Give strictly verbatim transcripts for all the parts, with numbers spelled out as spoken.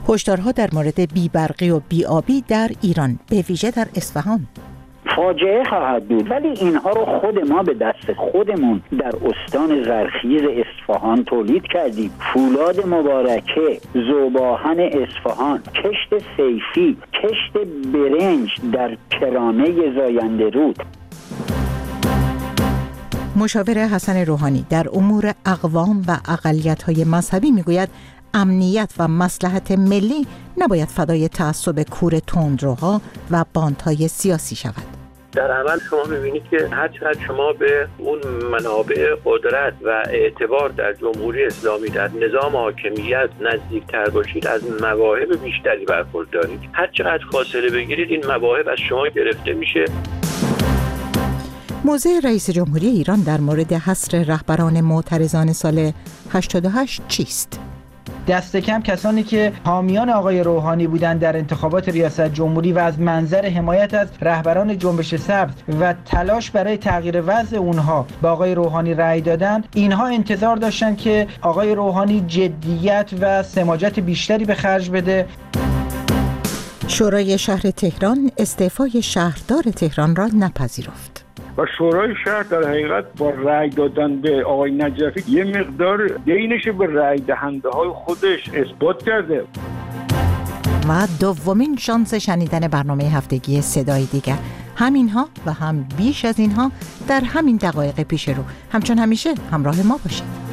هشدارها در مورد بی‌برقی و بی‌آبی در ایران، به ویژه در اصفهان. فاجعه خواهد بود، ولی اینها رو خود ما به دست خودمون در استان زرخیز اصفهان تولید کردیم. فولاد مبارکه، ذوب‌آهن اصفهان، کشت سیفی، کشت برنج در کرانه زاینده رود. مشاور حسن روحانی در امور اقوام و اقلیت‌های مذهبی میگوید امنیت و مصلحت ملی نباید فدای تعصب کور تندروها و باندهای سیاسی شود. در عمل شما می‌بینید که هر چقدر شما به اون منابع قدرت و اعتبار در جمهوری اسلامی، در نظام حاکمیت نزدیکتر باشید، از مواهب بیشتری برخوردارید. هر چقدر فاصله بگیرید این مواهب از شما گرفته میشه. موضع رئیس جمهوری ایران در مورد حصر رهبران معترضان سال هشتاد و هشت چیست؟ دست کم کسانی که حامیان آقای روحانی بودند در انتخابات ریاست جمهوری و از منظر حمایت از رهبران جنبش سبز و تلاش برای تغییر وضع اونها با آقای روحانی رأی دادند، اینها انتظار داشتند که آقای روحانی جدیت و سماجت بیشتری به خرج بده. شورای شهر تهران استعفای شهردار تهران را نپذیرفت و شورای شهر در حقیقت با رأی دادن به آقای نجفی یه مقدار دینش به رأی دهنده های خودش اثبات کرده. و دومین شانس شنیدن برنامه هفتگی صدای دیگر، همینها و هم بیش از اینها در همین دقایق پیش رو. همچون همیشه همراه ما باشید.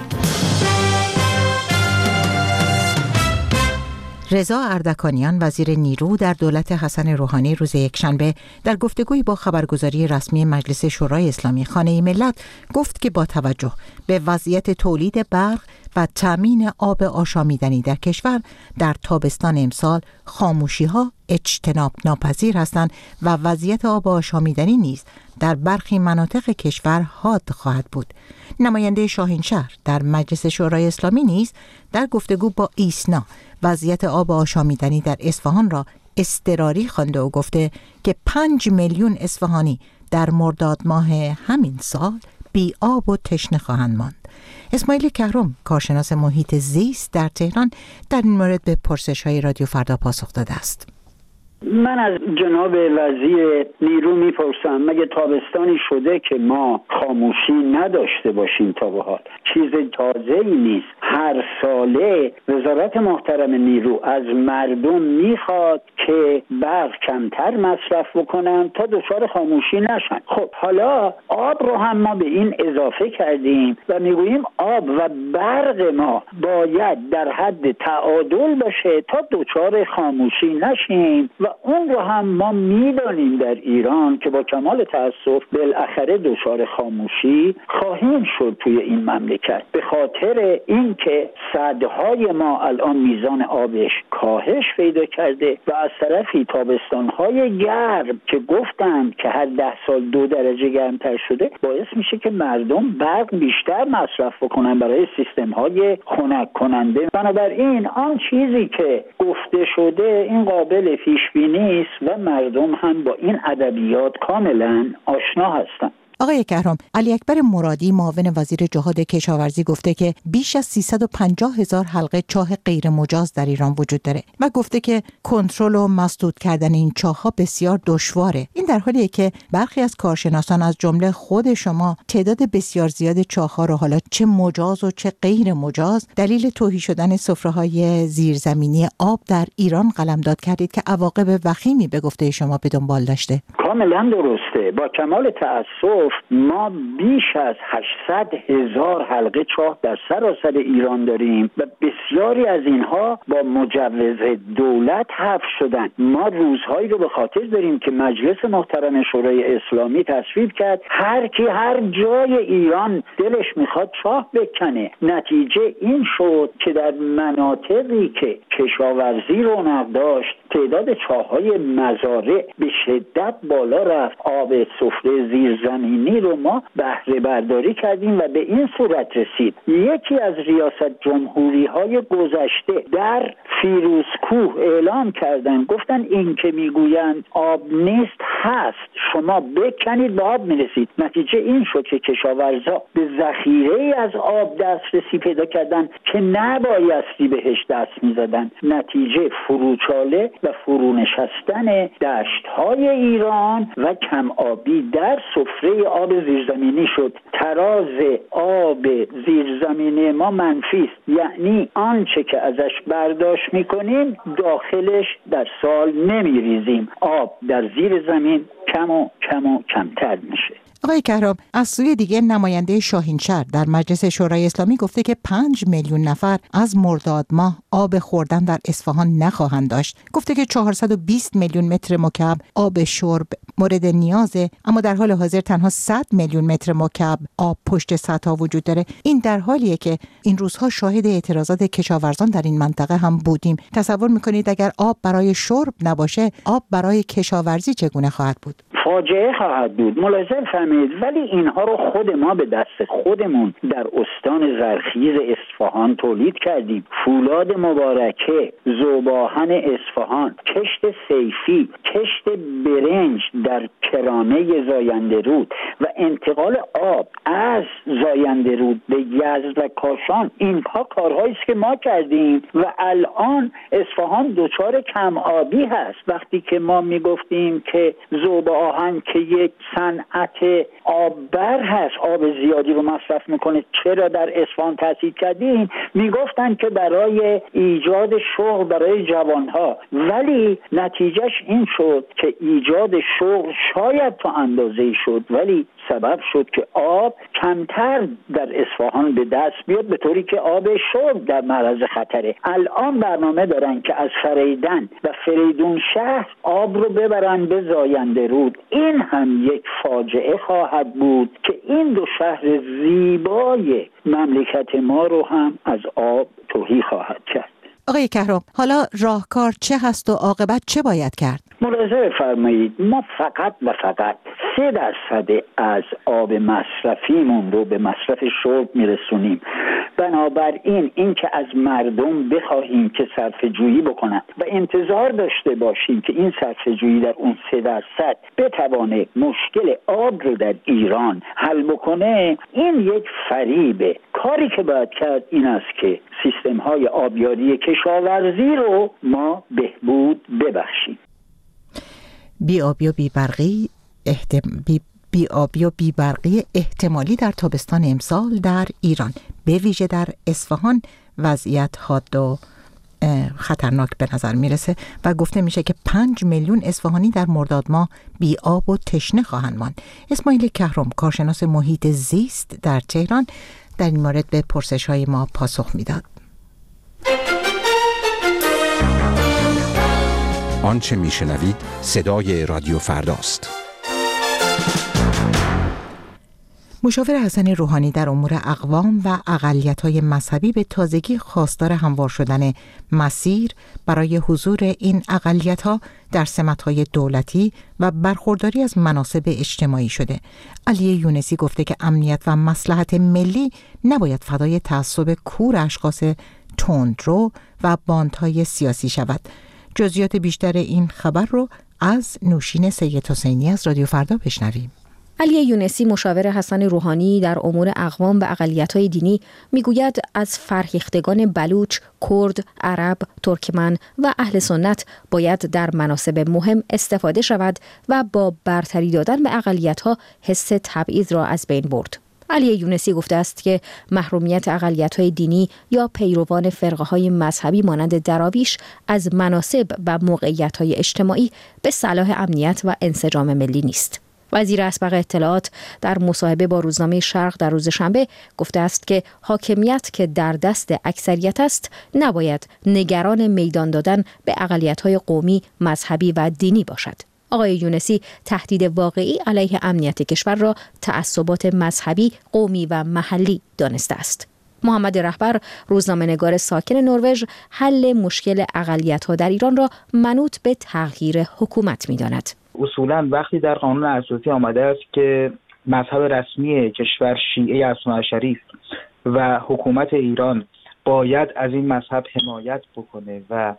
رضا اردکانیان وزیر نیرو در دولت حسن روحانی روز یکشنبه در گفتگویی با خبرگزاری رسمی مجلس شورای اسلامی خانه ملت گفت که با توجه به وضعیت تولید برق و تامین آب آشامیدنی در کشور در تابستان امسال خاموشی‌ها اجتناب ناپذیر هستند و وضعیت آب آشامیدنی نیز در برخی مناطق کشور حاد خواهد بود. نماینده شاهینشهر در مجلس شورای اسلامی نیز در گفتگو با ایسنا وضعیت آب آشامیدنی در اصفهان را اضطراری خوانده و گفته که پنج میلیون اصفهانی در مرداد ماه همین سال بی آب و تشنه خواهند ماند. اسماعیل کهرم، کارشناس محیط زیست در تهران، در این مورد به پرسش‌های رادیو فردا پاسخ داده است. من از جناب وزیر نیرو میپرسم مگه تابستانی شده که ما خاموشی نداشته باشیم؟ تا به حال چیز تازه‌ای نیست. هر ساله وزارت محترم نیرو از مردم میخواد که برق کمتر مصرف بکنن تا دچار خاموشی نشن. خب حالا آب رو هم ما به این اضافه کردیم و میگوییم آب و برق ما باید در حد تعادل باشه تا دچار خاموشی نشیم و اون رو هم ما میدانیم در ایران که با کمال تأسف بالاخره دچار خاموشی خواهیم شد توی این مملکت، به خاطر اینکه سدهای ما الان میزان آبش کاهش پیدا کرده و از طرفی تابستانهای گرم که گفتند که هر ده سال دو درجه گرمتر شده باعث میشه که مردم برق بیشتر مصرف بکنن برای سیستم‌های خنک کننده. بنابراین آن چیزی که گفته شده این قابل پیش نیست و مردم هم با این ادبیات کاملا آشنا هستند. آقای کهرم، علی اکبر مرادی معاون وزیر جهاد کشاورزی گفته که بیش از سیصد و پنجاه هزار حلقه چاه غیر مجاز در ایران وجود داره و گفته که کنترل و مسدود کردن این چاه‌ها بسیار دشواره. این در حالیه که برخی از کارشناسان از جمله خود شما تعداد بسیار زیاد چاه‌ها رو حالا چه مجاز و چه غیر مجاز دلیل تهی شدن سفره‌های زیرزمینی آب در ایران قلمداد کردید که عواقب وخیمی به گفته شما به دنبال داشته. کاملا درسته. با کمال تأسف ما بیش از هشتصد هزار حلقه چاه در سراسر ایران داریم و بسیاری از اینها با مجوز دولت حذف شدن. ما روزهایی رو به خاطر داریم که مجلس محترم شورای اسلامی تصویب کرد هر کی هر جای ایران دلش میخواد چاه بکنه. نتیجه این شد که در مناطقی که کشاورزی رونق داشت تعداد چاه‌های مزارع به شدت بالا رفت. آب سفره زیرزمینی رو ما بهره برداری کردیم و به این صورت رسید. یکی از ریاست جمهوری‌های گذشته در فیروزکوه اعلام کردن، گفتن این که میگویند آب نیست هست، شما بکنید به آب میرسید. نتیجه این شد که کشاورزا به ذخیره از آب دسترسی پیدا کردن که نبایستی بهش دست میزدن. نتیجه فروچاله و فرونشستن دشت‌های ایران و کم آبی در سفره آب زیرزمینی شد. تراز آب زیرزمینی ما منفی است، یعنی آنچه که ازش برداشت میکنیم داخلش در سال نمیریزیم. آب در زیر زمین کم و کم و کمتر میشه. آقای کهرام، از سوی دیگه نماینده شاهینشهر در مجلس شورای اسلامی گفته که پنج میلیون نفر از مرداد ماه آب خوردن در اصفهان نخواهند داشت. گفته که چهارصد و بیست میلیون متر مکعب آب شرب مورد نیازه، اما در حال حاضر تنها صد میلیون متر مکعب آب پشت سطح وجود داره. این در حالیه که این روزها شاهد اعتراضات کشاورزان در این منطقه هم بودیم. تصور میکنید اگر آب برای شرب نباشه، آب برای کشاورزی چگونه خواهد بود؟ فاجعه خواهد بود. ملاحظه فرمایید، ولی اینها رو خود ما به دست خودمون در استان زرخیز اصفهان تولید کردیم. فولاد مبارکه، ذوب‌آهن اصفهان، کشت سیفی، کشت برنج در کرانه زاینده رود و انتقال آب از زاینده رود به یزد و کاشان، اینها کارهایی است که ما کردیم و الان اصفهان دچار کم آبی هست. وقتی که ما میگفتیم که ذوب‌آهن که یک صنعت آببر هست، آب زیادی رو مصرف میکنه، چرا در اصفهان تأسیس کردیم؟ میگفتن که برای ایجاد شغل برای جوانها، ولی نتیجهش این شد که ایجاد شغل شاید تا اندازه‌ای شد، ولی سبب شد که آب کمتر در اصفهان به دست بیاد، به طوری که آب شرب در معرض خطره. الان برنامه دارن که از فریدن و فریدون شهر آب رو ببرن به زاینده رود. این هم یک فاجعه خواهد بود که این دو شهر زیبای مملکت ما رو هم از آب تهی خواهد کرد. آقای کهرام، حالا راهکار چه هست و عاقبت چه باید کرد؟ ملاحظه فرمایید، ما فقط و فقط سه درصد از آب مصرفیمون رو به مصرف شرب میرسونیم. بنابراین این که از مردم بخواهیم که صرفه جویی بکنن و انتظار داشته باشیم که این صرفه جویی در اون سه درصد بتوانه مشکل آب رو در ایران حل بکنه، این یک فریبه. کاری که باید کرد این است که سیستم های آبیاری کشاورزی رو ما بهبود ببخشیم. بی آبی و بی برقی احتم... بی... بی آبی و بی برقی احتمالی در تابستان امسال در ایران، به ویژه در اصفهان وضعیت حاد و خطرناک به نظر میرسه و گفته میشه که پنج میلیون اصفهانی در مرداد ماه بی آب و تشنه خواهند ماند. اسماعیل کهرم، کارشناس محیط زیست در تهران، در این مورد به پرسش های ما پاسخ میداد. آنچه میشنوید صدای رادیو فرداست. مشاور حسن روحانی در امور اقوام و اقلیت‌های مذهبی به تازگی خواستار هموار شدن مسیر برای حضور این اقلیت‌ها در سمت‌های دولتی و برخورداری از مناصب اجتماعی شده. علی یونسی گفته که امنیت و مصلحت ملی نباید فدای تعصب کور اشخاص تندرو و باندهای سیاسی شود. جزئیات بیشتر این خبر رو از نوشین سید حسینی از رادیو فردا بشنویم. علی یونسی، مشاور حسن روحانی در امور اقوام و اقلیت‌های دینی، میگوید از فرهیختگان بلوچ، کرد، عرب، ترکمن و اهل سنت باید در مناصب مهم استفاده شود و با برتری دادن به اقلیت‌ها حس تبعیض را از بین برد. علی یونسی گفته است که محرومیت اقلیت‌های دینی یا پیروان فرقه‌های مذهبی مانند دراویش از مناصب و موقعیت‌های اجتماعی به صلاح امنیت و انسجام ملی نیست. وزیر اسبق اطلاعات در مصاحبه با روزنامه شرق در روز شنبه گفته است که حاکمیت که در دست اکثریت است نباید نگران میدان دادن به اقلیت‌های قومی، مذهبی و دینی باشد. آقای یونسی تهدید واقعی علیه امنیت کشور را تعصبات مذهبی، قومی و محلی دانسته است. محمد رهبر، روزنامه‌نگار ساکن نروژ، حل مشکل اقلیت‌ها در ایران را منوط به تغییر حکومت می‌داند. اصولاً وقتی در قانون اساسی آمده است که مذهب رسمی کشور شیعه اثناعشری و حکومت ایران باید از این مذهب حمایت بکنه و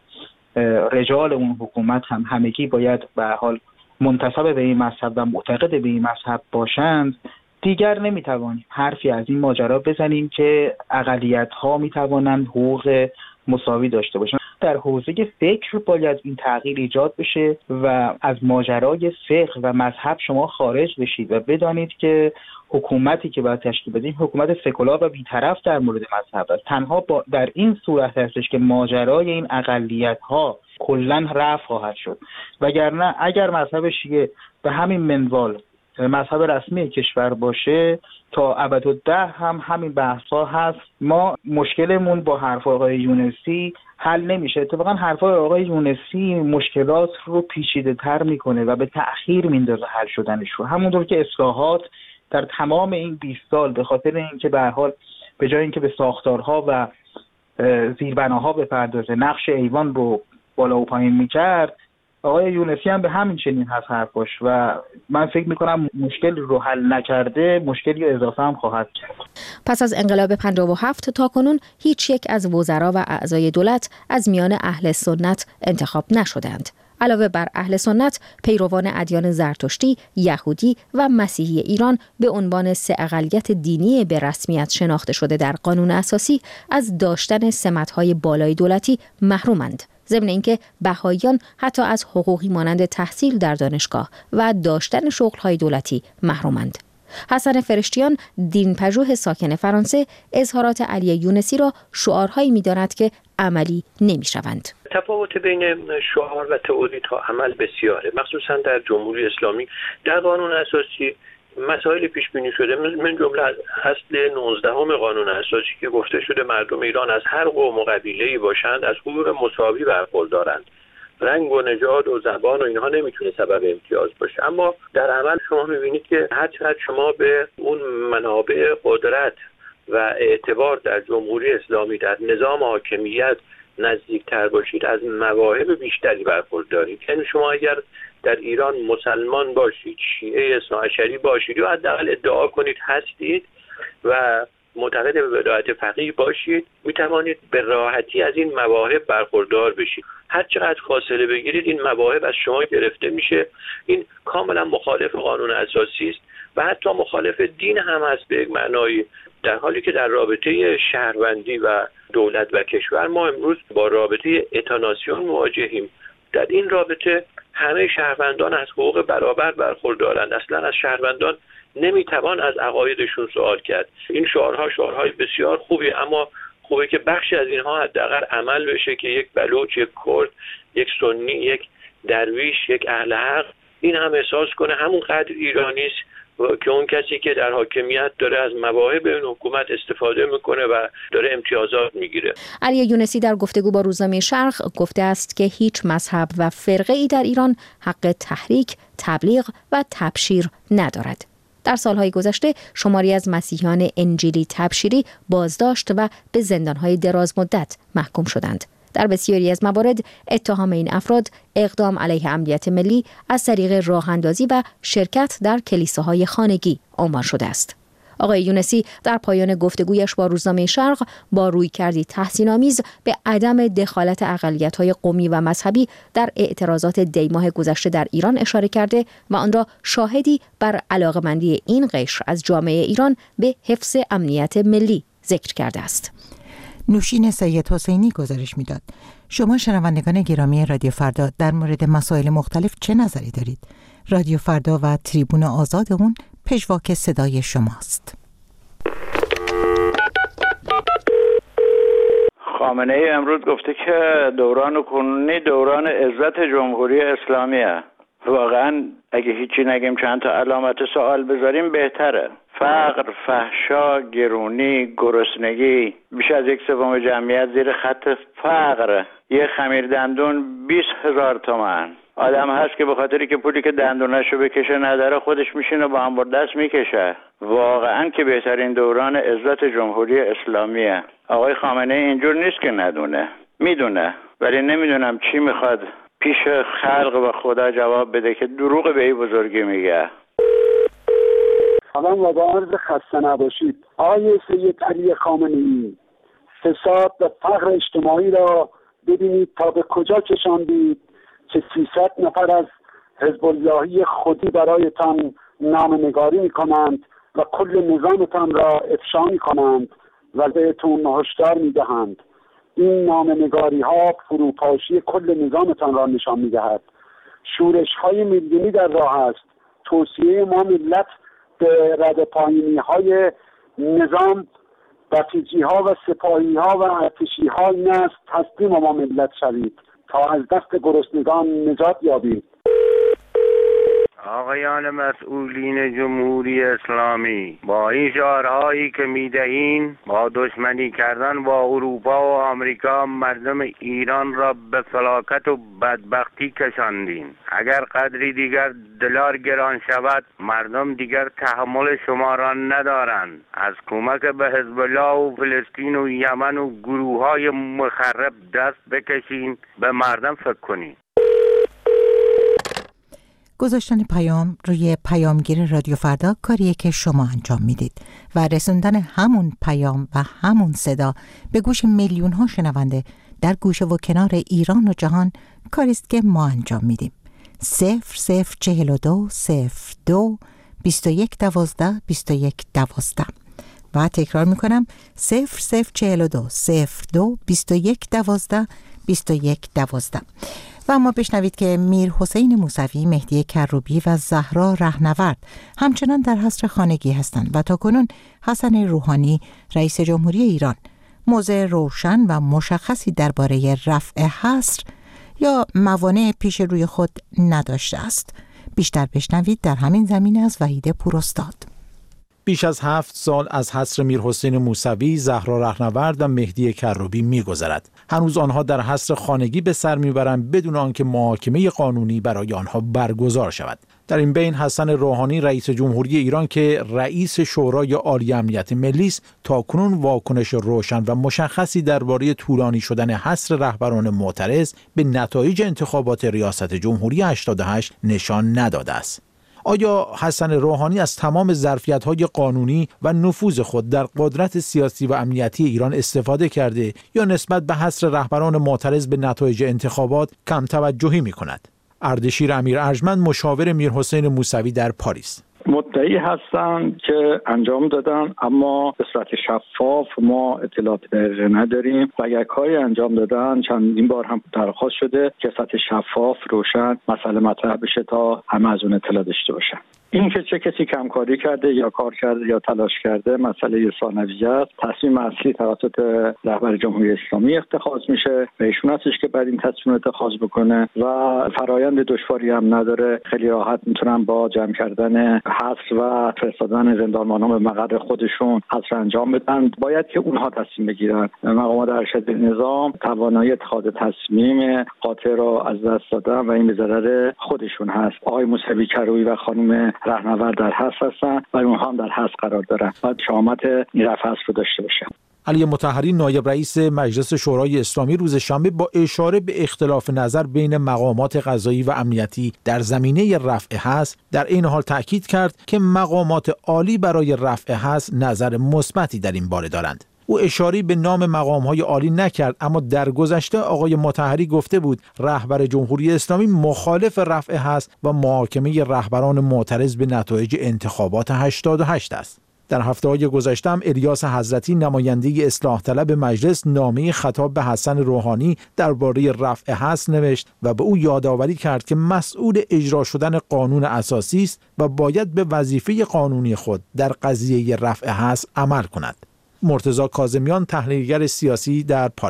رجال اون حکومت هم همگی باید به حال منتسب به این مذهب و معتقد به این مذهب باشند، دیگر نمیتوانیم حرفی از این ماجرا بزنیم که اقلیت‌ها میتوانند حقوق مساوی داشته باشند. در حوزه فکر باید این تغییر ایجاد بشه و از ماجرای فقه و مذهب شما خارج بشید و بدانید که حکومتی که باید تشکیل بدیم حکومت سکولار و بی‌طرف در مورد مذهب است. تنها با در این صورت هستش که ماجرای این اقلیت‌ها کلاً رفع خواهد شد، وگرنه اگر مذهب شیعه به همین منوال مذهب رسمی کشور باشه تا ابدالدهر هم همین بحث‌ها هست. ما مشکلمون با حرف آقای یونسی حل نمیشه. اتفاقا حرفای آقای یونسی مشکلات رو پیچیده‌تر میکنه و به تأخیر میندازه حل شدنش رو. همونطور که اصلاحات در تمام این بیست سال به خاطر اینکه به هر حال به جای اینکه به ساختارها و زیربناها بپردازه نقش ایوان رو بالا و پایین میکرد، آقای یونسی هم به همین چنین هست حرفاش و من فکر میکنم مشکل رو حل نکرده مشکلی اضافه هم خواهد کرد. پس از انقلاب پنجاه و هفت تا کنون هیچ یک از وزرا و اعضای دولت از میان اهل سنت انتخاب نشدند. علاوه بر اهل سنت، پیروان ادیان زرتشتی، یهودی و مسیحی ایران به عنوان سه اقلیت دینی به رسمیت شناخته شده در قانون اساسی از داشتن سمت‌های بالای دولتی محرومند. ضمن اینکه بهائیان حتی از حقوقی مانند تحصیل در دانشگاه و داشتن شغل‌های دولتی محرومند. حسن فرشتیان، دینپژوه ساکن فرانسه، اظهارات علی یونسی را شعارهایی می‌داند که عملی نمی‌شوند. تفاوت بین شعار و تئوری تا عمل بسیاره، مخصوصا در جمهوری اسلامی. در قانون اساسی مسائل پیش بینی شده، من جمله از اصل نوزدهم قانون اساسی که گفته شده مردم ایران از هر قوم و قبیله‌ای باشند از حقوق مساوی برخوردارند. رنگ و نژاد و زبان و اینها نمیتونه سبب امتیاز باشه. اما در عمل شما میبینید که هر چقدر شما به اون منابع قدرت و اعتبار در جمهوری اسلامی در نظام حاکمیت نزدیکتر باشید از مواهب بیشتری برخوردارید. یعنی شما اگر در ایران مسلمان باشید، شیعه اثناعشری باشید یا حداقل ادعا کنید هستید و معتقد به ولایت فقیه باشید، میتوانید به راحتی از این مواهب برخوردار بشید. هر چقدر فاصله بگیرید این مواهب از شما گرفته میشه. این کاملا مخالف قانون اساسی است و حتی مخالف دین هم هست به یک معنایی، در حالی که در رابطه شهروندی و دولت و کشور ما امروز با رابطه اتاناسیون مواجهیم. در این رابطه همه شهروندان از حقوق برابر برخوردارند. اصلا از شهروندان نمیتوان از عقایدشون سوال کرد. این شعارها شعارهای بسیار خوبی، اما خوبه که بخشی از اینها حداقل عمل بشه که یک بلوچ، یک کرد، یک سنی، یک درویش، یک اهل حق این هم احساس کنه همون قدر ایرانی است که اون کسی که در حاکمیت داره از مواهب این حکومت استفاده میکنه و داره امتیازات میگیره. علی یونسی در گفتگو با روزنامه شرق گفته است که هیچ مذهب و فرقه ای در ایران حق تحریک، تبلیغ و تبشیر ندارد. در سالهای گذشته شماری از مسیحیان انجیلی تبشیری بازداشت و به زندانهای دراز مدت محکوم شدند. در بسیاری از موارد اتهام این افراد اقدام علیه امنیت ملی از طریق راه اندازی و شرکت در کلیساهای خانگی عنوان شده است. آقای یونسی در پایان گفتگویش با روزنامه شرق با رویکردی تحسین‌آمیز به عدم دخالت اقلیت‌های قومی و مذهبی در اعتراضات دیماه گذشته در ایران اشاره کرده و آن را شاهدی بر علاقه‌مندی این قشر از جامعه ایران به حفظ امنیت ملی ذکر کرده است. نوشین سید حسینی گزارش میداد. شما شنوندگان گرامی رادیو فردا در مورد مسائل مختلف چه نظری دارید؟ رادیو فردا و تریبون آزاد اون پژواک صدای شماست. خامنه ای امروز گفته که دوران کنونی دوران عزت جمهوری اسلامیه. واقعا اگه هیچی نگیم چند تا علامت سوال بذاریم بهتره. فقر، فحشا، گرونی، گرسنگی، بیش از یک سوم جمعیت زیر خط فقر، یه خمیر دندون بیست هزار تومان. آدم هست که به خاطری که پولی که دندوناشو بکشه نداره خودش میشینه با هم دست میکشه. واقعا که بهترین دوران عزت جمهوری اسلامیه. آقای خامنه ای اینجور نیست که ندونه، میدونه، ولی نمیدونم چی میخواد پیش خلق و خدا جواب بده که دروغ به این بزرگی میگه. سلام و با عرض خسته نباشید. آقای سید علی خامنه ای، فساد و فقر اجتماعی را ببینید تا به کجا کشاندید که سیصد نفر از حزب اللهی خودی برایتان نامه‌نگاری میکنند و کل نظامتان را افشا میکنند و بهتون هشدار میدهند. این نامه‌نگاری ها فروپاشی کل نظامتان را نشان میدهد. شورش های میلیونی در راه است. توصیه ما ملت به رد پایینی های نظام بسیجی ها و سپاهی ها و ارتشی ها این است تسلیم ما ملت شوید تا از دست گرسنگان نجات یابید. آقایان مسئولین جمهوری اسلامی، با این شعارهایی که میدهین با دشمنی کردن با اروپا و آمریکا مردم ایران را به فلاکت و بدبختی کشاندین. اگر قدری دیگر دلار گران شود مردم دیگر تحمل شما را ندارند. از کمک به حزب الله و فلسطین و یمن و گروه های مخرب دست بکشین، به مردم فکر کنین. گذاشتن پیام روی پیامگیر رادیو فردا کاریه که شما انجام میدید و رسوندن همون پیام و همون صدا به گوش میلیون ها شنونده در گوشه و کنار ایران و جهان کاریست که ما انجام میدیم. صفر صفر چهل و دو صفر دو بیست و یک دوازده بیست و یک دوازده و تکرار میکنم صفر صفر چهل و دو صفر دو بیست و یک دوازده بیست و یک دوازده. و اما بشنوید که میر حسین موسوی، مهدی کروبی و زهرا رهنورد همچنان در حصر خانگی هستند و تاکنون حسن روحانی رئیس جمهوری ایران موضع روشن و مشخصی درباره رفع حصر یا موانع پیش روی خود نداشته است. بیشتر بشنوید در همین زمینه از وحید پوراستاد. بیش از هفت سال از حصر میر حسین موسوی، زهرا رهنورد و مهدی کروبی می‌گذرد. هنوز آنها در حصر خانگی به سر میبرند بدون آنکه محاکمه قانونی برای آنها برگزار شود. در این بین حسن روحانی رئیس جمهوری ایران که رئیس شورای عالی امنیت ملی است تاکنون واکنش روشن و مشخصی درباره طولانی شدن حصر رهبران معترض به نتایج انتخابات ریاست جمهوری هشتاد و هشت نشان نداده است. آیا حسن روحانی از تمام ظرفیت‌های قانونی و نفوذ خود در قدرت سیاسی و امنیتی ایران استفاده کرده یا نسبت به حصر رهبران معترض به نتایج انتخابات کم توجهی می‌کند؟ اردشیر امیر ارجمند، مشاور میر حسین موسوی در پاریس: مدعی هستند که انجام دادن، اما به صورت شفاف ما اطلاعات دقیق نداریم و اگر کاری انجام دادن چندین بار هم درخواست شده که سطح شفاف روشن مسئله مطرح بشه تا همه از اون اطلاع داشته باشن. این که چه کسی کمکاری کرده یا کار کرده یا تلاش کرده مسئله ثانویه است. تصمیم اصلی توسط رهبر جمهوری اسلامی اتخاذ میشه و ایشون هستش که بعد این تصمیم اتخاذ بکنه و فرایند دشواری هم نداره. خیلی راحت میتونن با جمع کردن حصر و فرستادن زندانبانان به مقر خودشون حصر انجام بدن. باید که اونها تصمیم بگیرن. مقامات ارشد نظام توانایی اتخاذ تصمیم قاطع را از دست دادن و این به ضرر خودشون هست. آقای موسوی کروبی و خانم رهنورد در حصر هستن و اونها هم در حصر قرار دارن. باید شامت این رفع حصر رو داشته باشن. علی مطهری، نایب رئیس مجلس شورای اسلامی، روز شنبه با اشاره به اختلاف نظر بین مقامات قضایی و امنیتی در زمینه رفع حصر در این حال تأکید کرد که مقامات عالی برای رفع حصر نظر مثبتی در این باره دارند. او اشاره به نام مقام‌های عالی نکرد، اما در گذشته آقای مطهری گفته بود رهبر جمهوری اسلامی مخالف رفع حصر و محاکمه رهبران معترض به نتایج انتخابات هشتاد و هشت است. در هفته‌های گذشته هم الیاس حضرتی، نماینده اصلاح طلب مجلس، نامه خطاب به حسن روحانی درباره رفع حصر نوشت و به او یادآوری کرد که مسئول اجرا شدن قانون اساسی است و باید به وظیفه قانونی خود در قضیه رفع حصر عمل کند. مرتضی کاظمیان، تحلیلگر سیاسی در پاریس: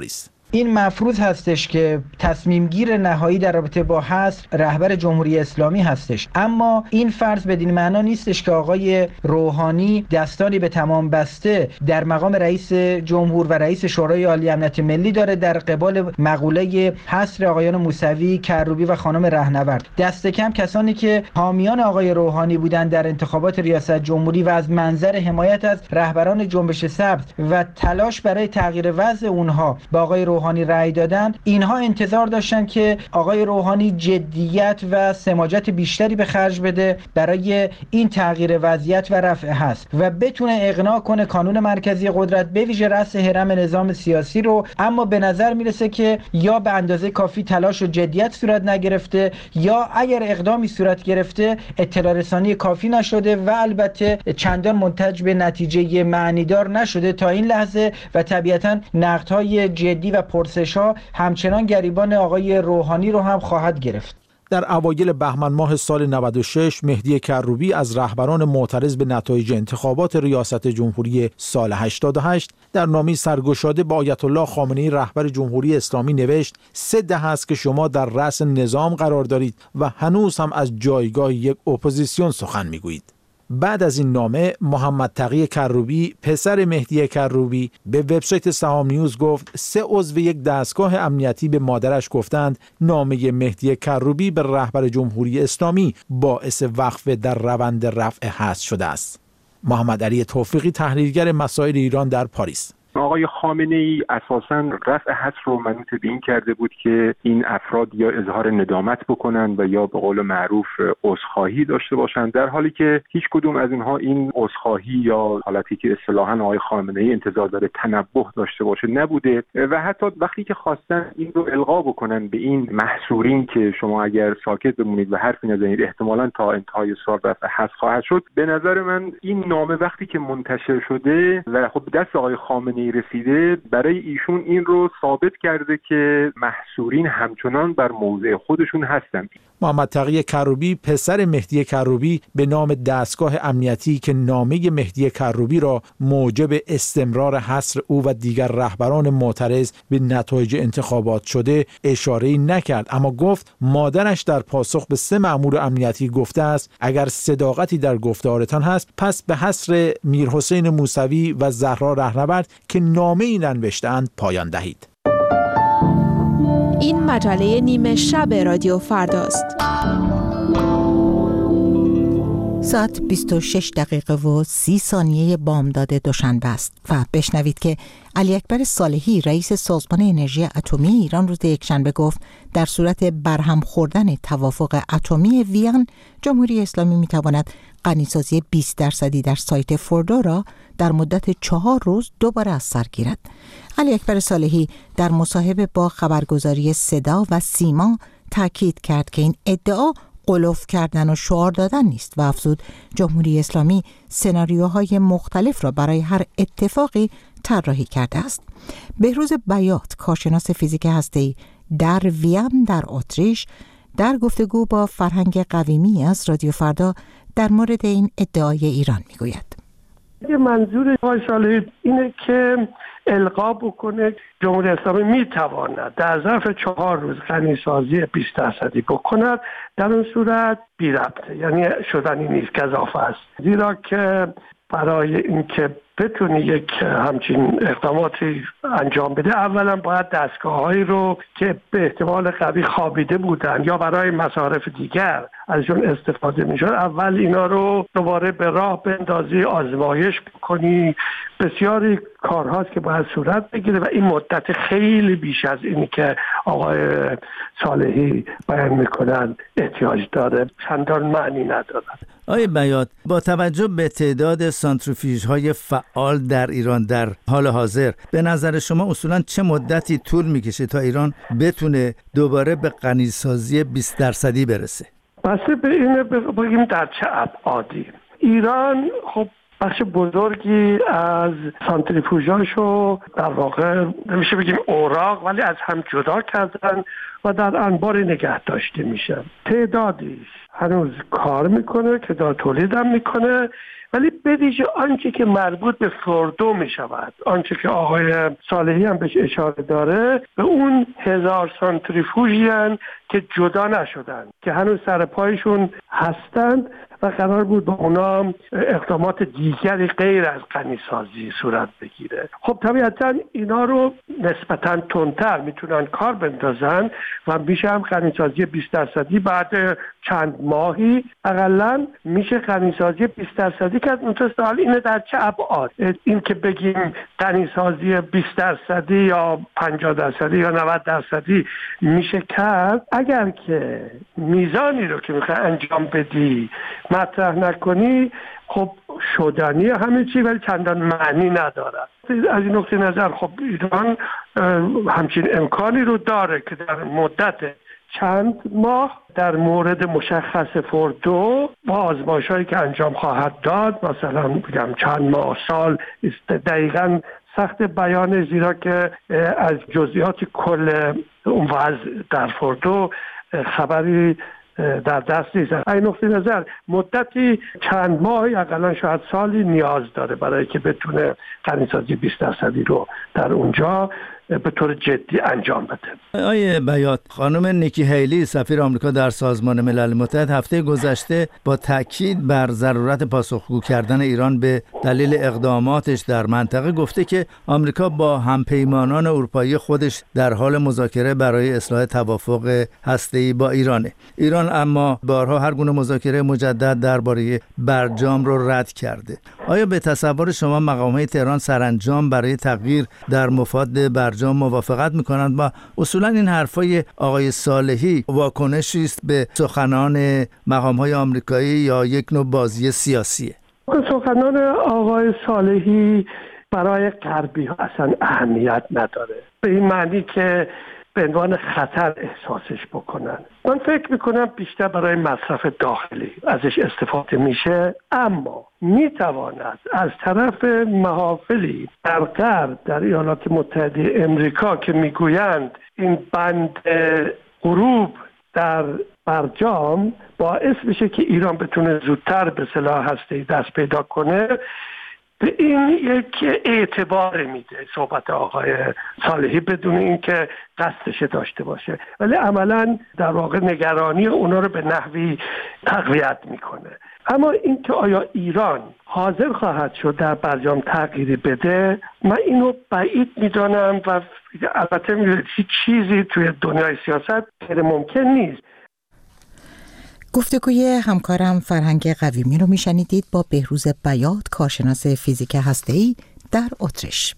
این مفروض هستش که تصمیم گیر نهایی در رابطه با حصر رهبر جمهوری اسلامی هستش، اما این فرض بدین معنا نیستش که آقای روحانی دستانی به تمام بسته در مقام رئیس جمهور و رئیس شورای عالی امنیت ملی داره در قبال مقوله حصر آقایان موسوی، کروبی و خانم رهنورد. دست کم کسانی که حامیان آقای روحانی بودند در انتخابات ریاست جمهوری و از منظر حمایت از رهبران جنبش سبز و تلاش برای تغییر وضع اونها با آقای روحانی رأی دادن، اینها انتظار داشتن که آقای روحانی جدیت و سماجت بیشتری به خرج بده برای این تغییر وضعیت و رفع حصر و بتونه اقناع کنه کانون مرکزی قدرت به ویژه رأس هرم نظام سیاسی رو. اما به نظر میرسه که یا به اندازه کافی تلاش و جدیت صورت نگرفته، یا اگر اقدامی صورت گرفته اطلاع رسانی کافی نشده و البته چندان منتج به نتیجه معنیدار نشده تا این لحظه و طبیعتاً نقدهای جدی و پرسش‌ها همچنان گریبان آقای روحانی رو هم خواهد گرفت. در اوایل بهمن ماه سال نود و شش مهدی کروبی از رهبران معترض به نتایج انتخابات ریاست جمهوری سال هشتاد و هشت در نامه‌ای سرگشاده با آیت الله خامنه‌ای رهبر جمهوری اسلامی نوشت: سه دهه است که شما در رأس نظام قرار دارید و هنوز هم از جایگاه یک اپوزیسیون سخن میگویید. بعد از این نامه محمد تقی کروبی پسر مهدی کروبی به وبسایت سهام نیوز گفت سه عضو یک دستگاه امنیتی به مادرش گفتند نامه مهدی کروبی به رهبر جمهوری اسلامی باعث وقفه در روند رفع حصر شده است. محمد علی توفیقی تحلیلگر مسائل ایران در پاریس: آقای خامنه‌ای اساساً رفع حصر رو منوط به این کرده بود که این افراد یا اظهار ندامت بکنن و یا به قول معروف عذرخواهی داشته باشند، در حالی که هیچ کدوم از اینها این عذرخواهی یا حالتی که اصطلاحاً آقای خامنه‌ای انتظار داره تنبه داشته باشه نبوده و حتی وقتی که خواستن این رو القا بکنن به این محصورین که شما اگر ساکت بمونید و حرفی نزنید احتمالاً تا انتهای سال رفع حصر خواهد شد، به نظر من این نامه وقتی که منتشر شده و خب دست آقای خامنه‌ای رسیده برای ایشون این رو ثابت کرده که محصورین همچنان بر موضع خودشون هستند. محمد تقی کروبی پسر مهدی کروبی به نام دستگاه امنیتی که نامه مهدی کروبی را موجب استمرار حصر او و دیگر رهبران معترض به نتایج انتخابات شده اشاره‌ای نکرد، اما گفت مادرش در پاسخ به سه مأمور امنیتی گفته است اگر صداقتی در گفتارتان هست پس به حصر میرحسین موسوی و زهرا رهنورد که نامه ای ننوشته‌اند پایان دهید. این مجله نیمه شب رادیو فرداست. ساعت بیست و شش دقیقه و سی ثانیه بامداد دوشنبه است و بشنوید که علی اکبر صالحی رئیس سازمان انرژی اتمی ایران روز یکشنبه گفت در صورت برهم خوردن توافق اتمی وین جمهوری اسلامی میتواند غنیسازی بیست درصدی در سایت فوردو را در مدت چهار روز دوباره از سر گیرد. علی اکبر صالحی در مصاحبه با خبرگزاری صدا و سیما تاکید کرد که این ادعا قلوف کردن و شعار دادن نیست و افزود جمهوری اسلامی سناریوهای مختلف را برای هر اتفاقی طراحی کرده است. بهروز بیات کارشناس فیزیک هسته‌ای در وین در اتریش در گفتگو با فرهنگ قویمی از رادیو فردا در مورد این ادعای ایران میگوید. منظور آقای صالحی اینه که القا بکنه جمهوری اسلامی میتواند در ظرف چهار روز غنیسازی بیست درصدی بکند، در اون صورت بی ربطه، یعنی شدنی نیست، گزافه است. زیرا که برای اینکه بتونی یک همچین اقداماتی انجام بده اولا باید دستگاه‌هایی رو که به احتمال قوی خوابیده بودن یا برای مصارف دیگر ازشون استفاده میشد اول اینا رو دوباره به راه بندازی، آزمایش بکنی. بسیاری کارهاست که باید صورت بگیره و این مدت خیلی بیش از اینی که آقای صالحی بیان میکنن احتیاج داره، چندان معنی نداره. آقای بیات، با توجه به تعداد سانتریفیوژهای فعال در ایران در حال حاضر به نظر شما اصولا چه مدتی طول میکشه تا ایران بتونه دوباره به غنیسازی بیست درصدی برسه؟ بسته به اینه بگیم در چه ابعادی. ایران خب بخش بزرگی از سانتریفوژاشو در واقع نمیشه بگیم اوراق ولی از هم جدا کردن و در انبار نگه داشته میشن. تعدادیش هنوز کار میکنه که داره تولید هم میکنه، ولی به ویژه آنچه که مربوط به فوردو می شود، آنچه که آقای صالحی هم بهش اشاره داره، به اون هزار سانتریفوژی هستند که جدا نشدن، که هنوز سر پایشون هستند و قرار بود با اونا اقدامات دیگری غیر از غنیسازی صورت بگیره. خب طبیعتا اینا رو نسبتاً تندتر میتونن کار بندازن و میشه هم غنیسازی بیست درصدی بعد چند ماهی اقلا میشه غنیسازی بیست درصدی کرد. متأسفانه اینه در چه ابعاد؟ این که بگیم غنیسازی بیست درصدی یا پنجاه درصدی یا نود درصدی میشه کرد، اگر که میزانی رو که میخوای انجام بدی مطرح نکنی، خب شدنی همه چی ولی چندان معنی نداره. از این نقطه نظر خب ایران همچین امکانی رو داره که در مدت چند ماه در مورد مشخص فوردو با آزمایش‌هایی که انجام خواهد داد، مثلا بگم چند ماه سال، دقیقاً سخت بیان، زیرا که از جزئیات کل اون وضع در فوردو خبری در دست نیست. این نقطه نظر مدتی چند ماهی اقلا شاید سالی نیاز داره برای که بتونه غنیسازی بیست درصدی رو در اونجا به طور جدی انجام بده. آیه بیات، خانم نیکی هیلی سفیر آمریکا در سازمان ملل متحد هفته گذشته با تاکید بر ضرورت پاسخگو کردن ایران به دلیل اقداماتش در منطقه گفته که آمریکا با همپیمانان اروپایی خودش در حال مذاکره برای اصلاح توافق هسته‌ای با ایرانه. ایران اما بارها هر گونه مذاکره مجدد درباره برجام رو رد کرده. آیا به تصور شما مقامات تهران سرانجام برای تغییر در مفاد برجام موافقت میکنند و اصولا این حرفای آقای صالحی واکنشی است به سخنان مقام‌های آمریکایی یا یک نوع بازی سیاسیه؟ سخنان آقای صالحی برای غربی ها اصلا اهمیت نداره، به این معنی که به عنوان خطر احساسش بکنن. من فکر میکنم بیشتر برای مصرف داخلی ازش استفاده میشه، اما میتواند از طرف محافلی در غرب، در ایالات متحده امریکا که میگویند این بند غروب در برجام باعث بشه که ایران بتونه زودتر به سلاح هسته‌ای دست پیدا کنه، به این یک اعتبار میده صحبت آقای صالحی بدون اینکه قصدش داشته باشه، ولی عملا در واقع نگرانی اونا رو به نحوی تقویت میکنه. اما اینکه آیا ایران حاضر خواهد شد در برجام تغییری بده، من اینو بعید میدانم و البته میدونید هیچ چیزی توی دنیای سیاست غیر ممکن نیست. گفتگوی همکارم فرهنگ قویمی رو میشنیدید با بهروز بیات، کارشناس فیزیک هسته‌ای در اتریش.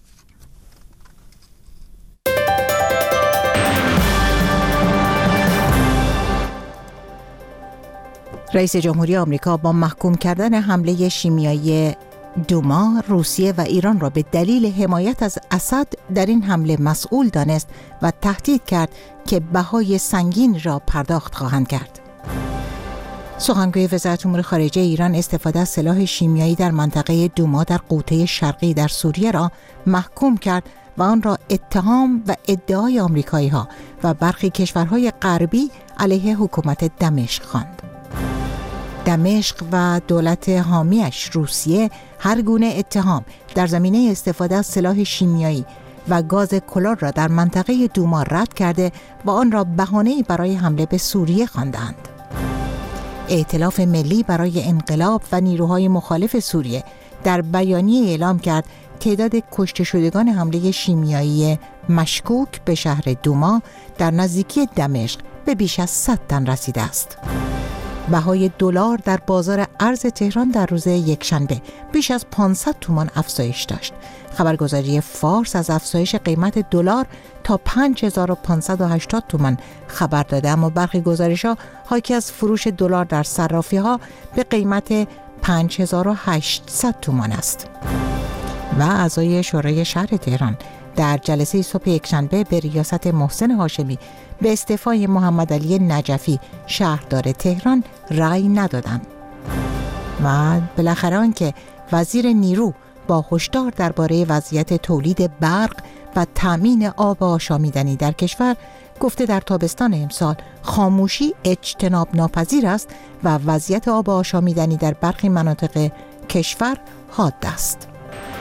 رئیس جمهوری آمریکا با محکوم کردن حمله شیمیایی دوما، روسیه و ایران را به دلیل حمایت از اسد در این حمله مسئول دانست و تهدید کرد که بهای سنگین را پرداخت خواهند کرد. سخنگوی وزارت امور خارجه ایران استفاده از سلاح شیمیایی در منطقه دوما در غوطه شرقی در سوریه را محکوم کرد و آن را اتهام و ادعای آمریکایی‌ها و برخی کشورهای غربی علیه حکومت دمشق خواند. دمشق و دولت حامیش روسیه هر گونه اتهام در زمینه استفاده از سلاح شیمیایی و گاز کلور را در منطقه دوما رد کرده و آن را بهانه‌ای برای حمله به سوریه خواندند. ائتلاف ملی برای انقلاب و نیروهای مخالف سوریه در بیانیه اعلام کرد تعداد کشته شدگان حمله شیمیایی مشکوک به شهر دوما در نزدیکی دمشق به بیش از صد تن رسیده است. بهای دلار در بازار ارز تهران در روز یکشنبه بیش از پانصد تومان افزایش داشت. خبرگزاری فارس از افزایش قیمت دلار تا پنج هزار و پانصد و هشتاد تومان خبر داده، اما برخی گزارش‌ها حاکی از فروش دلار در صرافی‌ها به قیمت پنج هزار و هشتصد تومان است. و اعضای شورای شهر تهران در جلسه صبح یکشنبه به ریاست محسن هاشمی به استعفای محمد علی نجفی شهردار تهران رأی ندادند. و بالاخره آنکه وزیر نیرو با هشدار درباره وضعیت تولید برق و تامین آب آشامیدنی در کشور گفته در تابستان امسال خاموشی اجتناب ناپذیر است و وضعیت آب آشامیدنی در برخی مناطق کشور حاد است.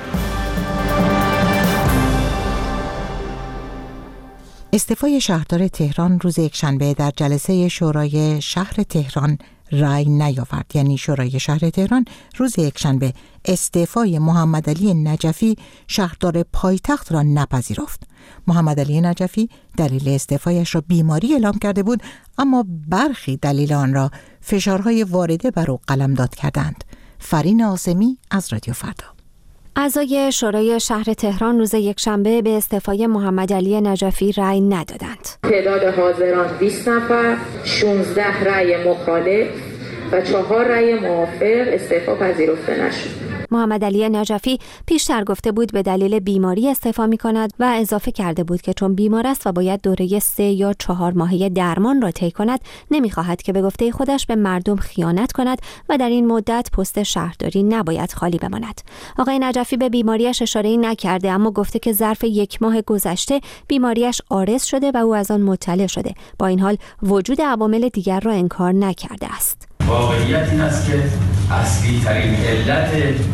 استعفای شهردار تهران روز یکشنبه در جلسه شورای شهر تهران رأی نیاورد. یعنی شورای شهر تهران روز یکشنبه استعفای محمد علی نجفی شهردار پایتخت را نپذیرفت. محمد علی نجفی دلیل استعفایش را بیماری اعلام کرده بود، اما برخی دلیل آن را فشارهای وارده بر او قلمداد کردند. فرین عاصمی از رادیو فردا. اعضای شورای شهر تهران روز یکشنبه به استعفای محمد علی نجفی رأی ندادند. تعداد حاضران بیست نفر، شانزده رأی مخالف و چهار رأی موافق استعفا پذیرفته نشد. محمد علی نجفی پیشتر گفته بود به دلیل بیماری استعفا می کند و اضافه کرده بود که چون بیمار است و باید دوره سه یا چهار ماهه درمان را طی کند، نمی خواهد که به گفته خودش به مردم خیانت کند و در این مدت پست شهرداری نباید خالی بماند. آقای نجفی به بیماریش اشاره‌ای نکرده، اما گفته که ظرف یک ماه گذشته بیماریش عارض شده و او از آن مطلع شده. با این حال وجود عوامل دیگر را انکار نکرده است. واقعیت این است که اصلی ترین علت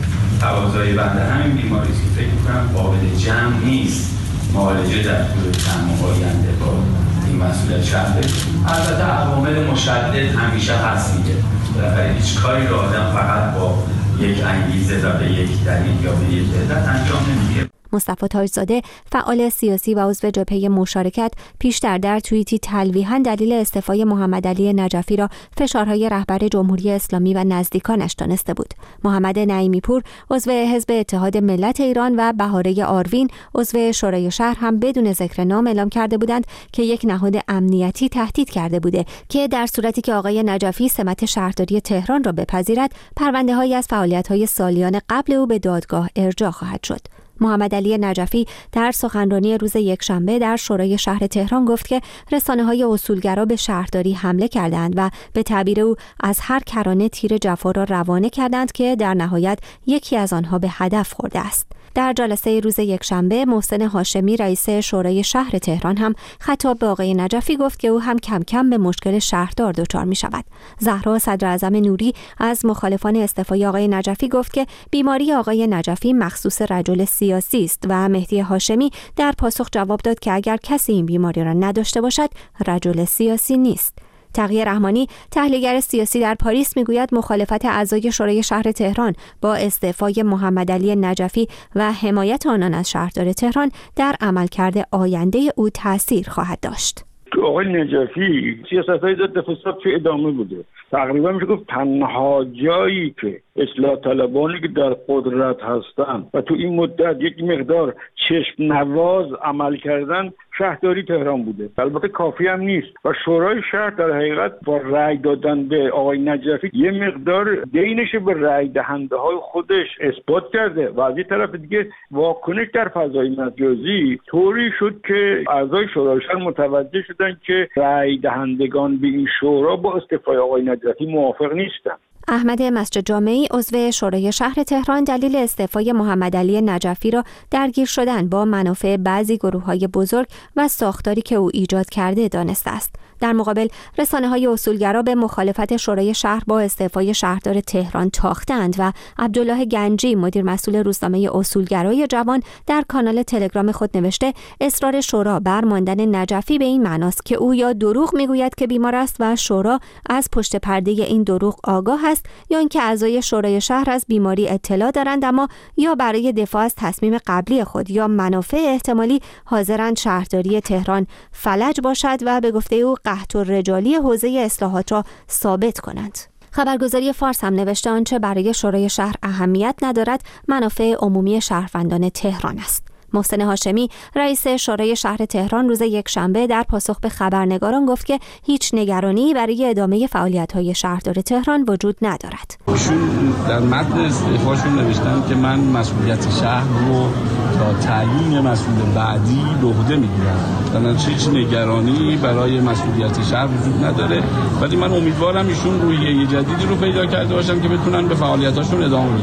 تقاضای بنده همین بیماری است که فکر می‌کنم قابل جمع نیست معالجه در طول چند ماه آینده با این مسئولیت شهر. البته عوامل مشدد همیشه هست دیگه. بالاخره هیچ کاری رو آدم فقط با یک انگیزه و به یک دلیل یا به یک علت انجام نمیده. مصطفی تاجزاده فعال سیاسی و عضو جبهه مشارکت پیشتر در توییتی تلویحاً دلیل استعفای محمد علی نجفی را فشارهای رهبر جمهوری اسلامی و نزدیکانش دانسته بود. محمد نعیمی پور عضو حزب اتحاد ملت ایران و بهاره آروین عضو شورای شهر هم بدون ذکر نام اعلام کرده بودند که یک نهاد امنیتی تهدید کرده بوده که در صورتی که آقای نجفی سمت شهرداری تهران را بپذیرد، پرونده‌هایی از فعالیت‌های سالیان قبل او به دادگاه ارجاع خواهد شد. محمد علی نجفی در سخنرانی روز یکشنبه در شورای شهر تهران گفت که رسانه‌های اصولگرا به شهرداری حمله کردند و به تعبیر او از هر کرانه تیر جفا را روانه کردند که در نهایت یکی از آنها به هدف خورده است. در جلسه روز یکشنبه محسن هاشمی رئیس شورای شهر تهران هم خطاب به آقای نجفی گفت که او هم کم کم به مشکل شهردار دچار می شود. زهرا صدراعظم نوری از مخالفان استعفای آقای نجفی گفت که بیماری آقای نجفی مخصوص رجل سیاسی است و مهدی هاشمی در پاسخ جواب داد که اگر کسی این بیماری را نداشته باشد رجل سیاسی نیست. تقی رحمانی تحلیلگر سیاسی در پاریس میگوید مخالفت اعضای شورای شهر تهران با استعفای محمد علی نجفی و حمایت آنان از شهردار تهران در عملکرد آینده او تأثیر خواهد داشت. آقای نجفی سیاست‌های ضد فساد چه ادامه بوده. تقریبا میشه گفت تنها جایی که اصلاح طلبانی که در قدرت هستن و تو این مدت یک مقدار چشم نواز عمل کردن شهرداری تهران بوده. البته کافی هم نیست و شورای شهر در حقیقت با رأی دادن به آقای نجفی یه مقدار دینش به رأی دهنده های خودش اثبات کرده و از این طرف دیگه واکنش در فضای مجازی طوری شد که اعضای شورای شهر متوجه شدن که رأی دهندگان به این شورا با استعفای آقای نجفی موافق نیستن. احمد مسجد جامعی عضو شورای شهر تهران دلیل استعفای محمد علی نجفی را درگیر شدن با منافع بعضی گروه‌های بزرگ و ساختاری که او ایجاد کرده دانسته است. در مقابل رسانه‌های اصولگرا به مخالفت شورای شهر با استعفای شهردار تهران تاختند و عبدالله گنجی مدیر مسئول روزنامه اصولگرای جوان در کانال تلگرام خود نوشته اصرار شورا بر ماندن نجفی به این معناست که او یا دروغ میگوید که بیمار است و شورا از پشت پرده این دروغ آگاه است، یا اینکه اعضای شورای شهر از بیماری اطلاع دارند اما یا برای دفاع از تصمیم قبلی خود یا منافع احتمالی حاضرند شهرداری تهران فلج باشد و به گفته او قحط الرجالی حوزه اصلاحات را ثابت کنند. خبرگزاری فارس هم نوشته آنچه برای شورای شهر اهمیت ندارد منافع عمومی شهروندان تهران است. محسن هاشمی رئیس شورای شهر تهران روز یکشنبه در پاسخ به خبرنگاران گفت که هیچ نگرانی برای ادامه فعالیت‌های شهردار تهران وجود ندارد. ایشون در متن استعفاشون نوشتن که من مسئولیت شهر رو تا تعیین مسئول بعدی به عهده میگیرم. بنابراین هیچ نگرانی برای مسئولیت شهر وجود نداره، ولی من امیدوارم ایشون رویه جدیدی رو پیدا کرده باشن که بتونن به فعالیتاشون ادامه بدن.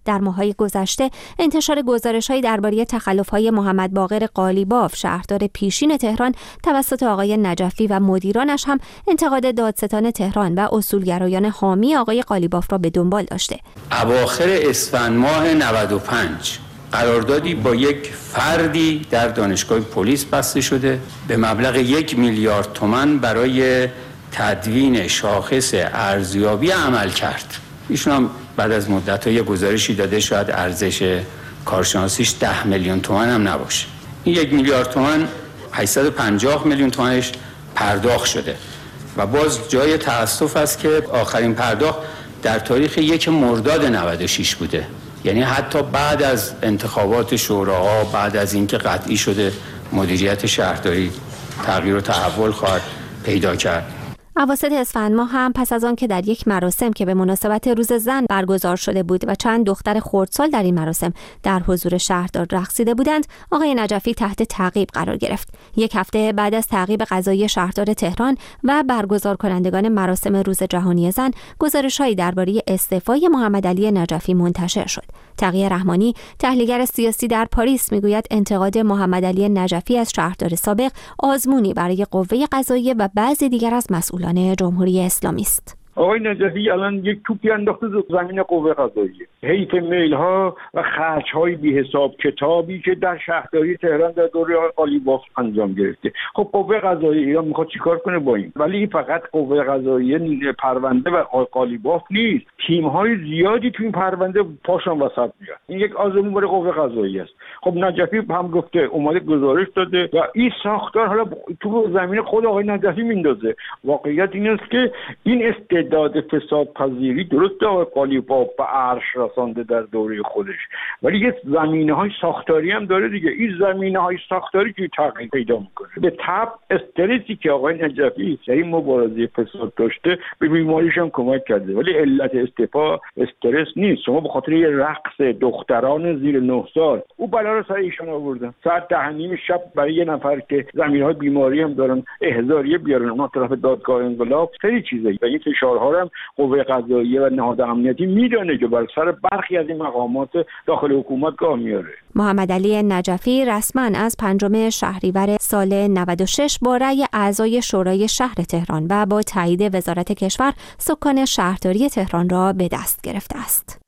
در ماه‌های گذشته انتشار گزارش‌های درباره تخلف‌های محمد باقر قالیباف شهردار پیشین تهران توسط آقای نجفی و مدیرانش هم انتقاد دادستان تهران و اصولگرایان حامی آقای قالیباف را به دنبال داشته. اواخر اسفند ماه نود و پنج قراردادی با یک فردی در دانشگاه پلیس بسته شده به مبلغ یک میلیارد تومان برای تدوین شاخص ارزیابی عمل کرد. ایشون هم بعد از مدت‌ها یه گزارشی داده شاید ارزش کارشناسیش ده میلیون تومان هم نباشه. این یک میلیارد تومان هشتصد و پنجاه میلیون تومانش پرداخت شده و باز جای تأسف است که آخرین پرداخت در تاریخ یک مرداد نود و شش بوده. یعنی حتی بعد از انتخابات شوراها، بعد از اینکه قطعی شده مدیریت شهرداری تغییر و تحول خواهد پیدا کرد. اواسط اسفند ماه هم پس از آن که در یک مراسم که به مناسبت روز زن برگزار شده بود و چند دختر خردسال در این مراسم در حضور شهردار رقصیده بودند، آقای نجفی تحت تعقیب قرار گرفت. یک هفته بعد از تعقیب قضایی شهردار تهران و برگزار کنندگان مراسم روز جهانی زن، گزارش‌هایی درباره استعفای محمد علی نجفی منتشر شد. تقی رحمانی، تحلیلگر سیاسی در پاریس، میگوید انتقاد محمد علی نجفی از شهردار سابق آزمونی برای قوه قضاییه و بعضی دیگر از مسئولان جمهوری اسلامی است. آقای نجفی الان یک توپی انداخته زمین قوه قضاییه. حیف میل ها و خرج های بی حساب کتابی که در شهرداری تهران در دوره قالیباف انجام گرفته. خب قوه قضاییه ایران میخواد چیکار کنه با این؟ ولی این فقط قوه قضاییه پرونده و قالیباف نیست. تیم های زیادی تو این پرونده پاشون وسط میاد. این یک آزمون برای قوه قضاییه است. خب نجفی هم گفته اومده گزارش داده و این ساختار حالا تو زمین خود آقای نجفی میندازه. واقعیت این است که این استعداد فساد پذیری درسته آقای قالیباف به عرش رسانده در دوره خودش، ولی یه زمینه‌های ساختاری هم داره دیگه. این زمینه‌های ساختاری که تغییر پیدا میکنه. به تبع استرسی که آقای نجفی در این مبارزه فساد داشته به بیماریش هم کمک کرده، ولی علت استعفا استرس نیست. شما به خاطر یه رقص دختران زیر نه سال او بلا رو سر ایشون آوردن. ساعت ده نیم شب برای یه نفر که زمینه‌های بیماری هم دارن احضاریه بیارن اون طرف دادگاه انقلاب، خیلی چیزایی و این فشارها هم قوه قضاییه و نهاد امنیتی میدونه که بر سر برخی از این مقامات داخل حکومت گاه میاره. محمد علی نجفی رسما از پنجم شهریور سال نود و شش با رأی اعضای شورای شهر تهران و با تایید وزارت کشور سکان شهرداری تهران را به دست گرفته است.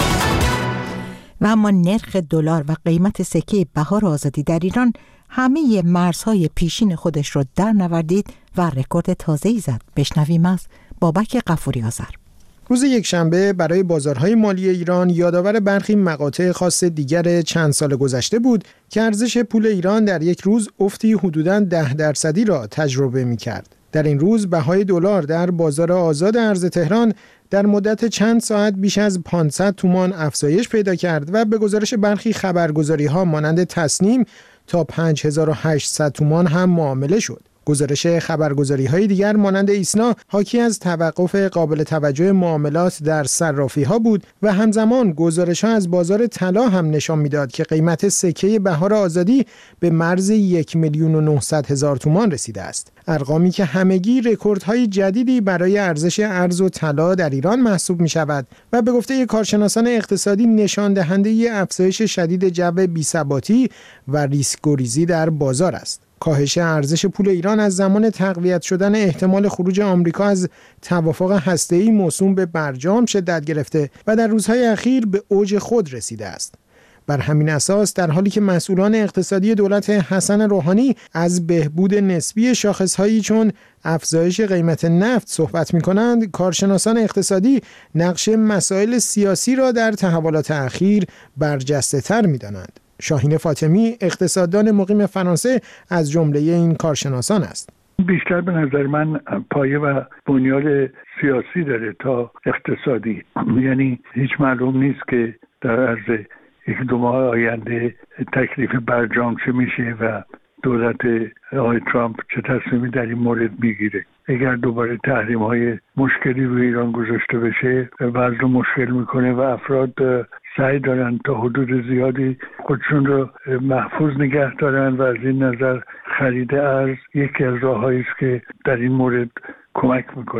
و اما نرخ دلار و قیمت سکه بهار آزادی در ایران همه مرزهای پیشین خودش را در نوردید و رکورد تازه‌ای زد. بشنویم از بابک غفوری آذر. روز یکشنبه برای بازارهای مالی ایران یادآور برخی مقاطع خاص دیگر چند سال گذشته بود که ارزش پول ایران در یک روز افتی حدوداً ده درصدی را تجربه می‌کرد. در این روز بهای دلار در بازار آزاد ارز تهران در مدت چند ساعت بیش از پانصد تومان افزایش پیدا کرد و به گزارش برخی خبرگزاری‌ها مانند تصنیم تا پنج هزار و هشتصد تومان هم معامله شد. گزارش خبرگزاری‌های دیگر مانند ایسنا حاکی از توقف قابل توجه معاملات در صرافی‌ها بود و همزمان گزارش‌ها از بازار طلا هم نشان می‌داد که قیمت سکه بهار آزادی به مرز یک میلیون و نهصد هزار تومان رسیده است. ارقامی که همگی رکوردهای جدیدی برای ارزش ارز و طلا در ایران محسوب می‌شود و به گفته کارشناسان اقتصادی نشان دهنده افزایش شدید جو بی‌ثباتی و ریسک‌گریزی در بازار است. کاهش ارزش پول ایران از زمان تقویت شدن احتمال خروج آمریکا از توافق هسته‌ای موسوم به برجام شدت گرفته و در روزهای اخیر به اوج خود رسیده است. بر همین اساس در حالی که مسئولان اقتصادی دولت حسن روحانی از بهبود نسبی شاخص‌هایی چون افزایش قیمت نفت صحبت می‌کنند، کارشناسان اقتصادی نقش مسائل سیاسی را در تحولات اخیر برجسته‌تر می‌دانند. شاهین فاطمی اقتصاددان مقیم فرانسه از جمله این کارشناسان است. بیشتر به نظر من پایه و بنیاد سیاسی داره تا اقتصادی. یعنی هیچ معلوم نیست که در عرض یک دو ماه آینده تکلیف برجام چه میشه و دولت آقای ترامپ چه تصمیمی در این مورد میگیره. اگر دوباره تحریم های مشکلی روی ایران گذاشته بشه وضع رو مشکل میکنه و افراد سعی دارن تا حدود زیادی خودشون رو محفوظ نگه دارن و از این نظر خرید ارز یکی از راه‌هایی است که در این مورد کمک میکنه.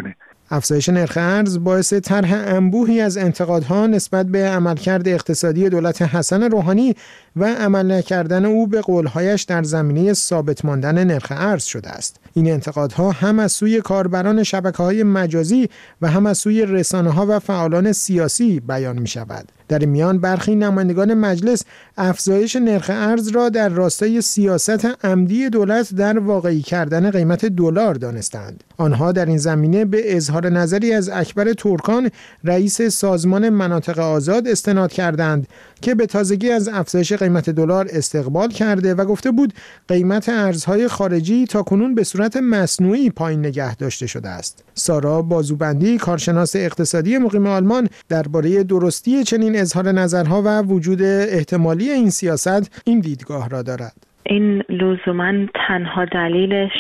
افزایش نرخ ارز باعث طرح انبوهی از انتقادها نسبت به عملکرد اقتصادی دولت حسن روحانی و عمل نکردن او به قولهایش در زمینه ثابت ماندن نرخ ارز شده است. این انتقادها هم از سوی کاربران شبکه‌های مجازی و هم از سوی رسانه‌ها و فعالان سیاسی بیان می‌شود. در این میان برخی نمایندگان مجلس افزایش نرخ ارز را در راستای سیاست عمدی دولت در واقعی کردن قیمت دلار دانستند. آنها در این زمینه به اظهار نظری از اکبر ترکان رئیس سازمان مناطق آزاد استناد کردند که به تازگی از افزایش قیمت دلار استقبال کرده و گفته بود قیمت ارزهای خارجی تاکنون به صورت مصنوعی پایین نگه داشته شده است. سارا بازوبندی، کارشناس اقتصادی مقیم آلمان، درباره درستی چنین اظهار نظرها و وجود احتمالی این سیاست این دیدگاه را دارد. این لزوماً تنها دلیلش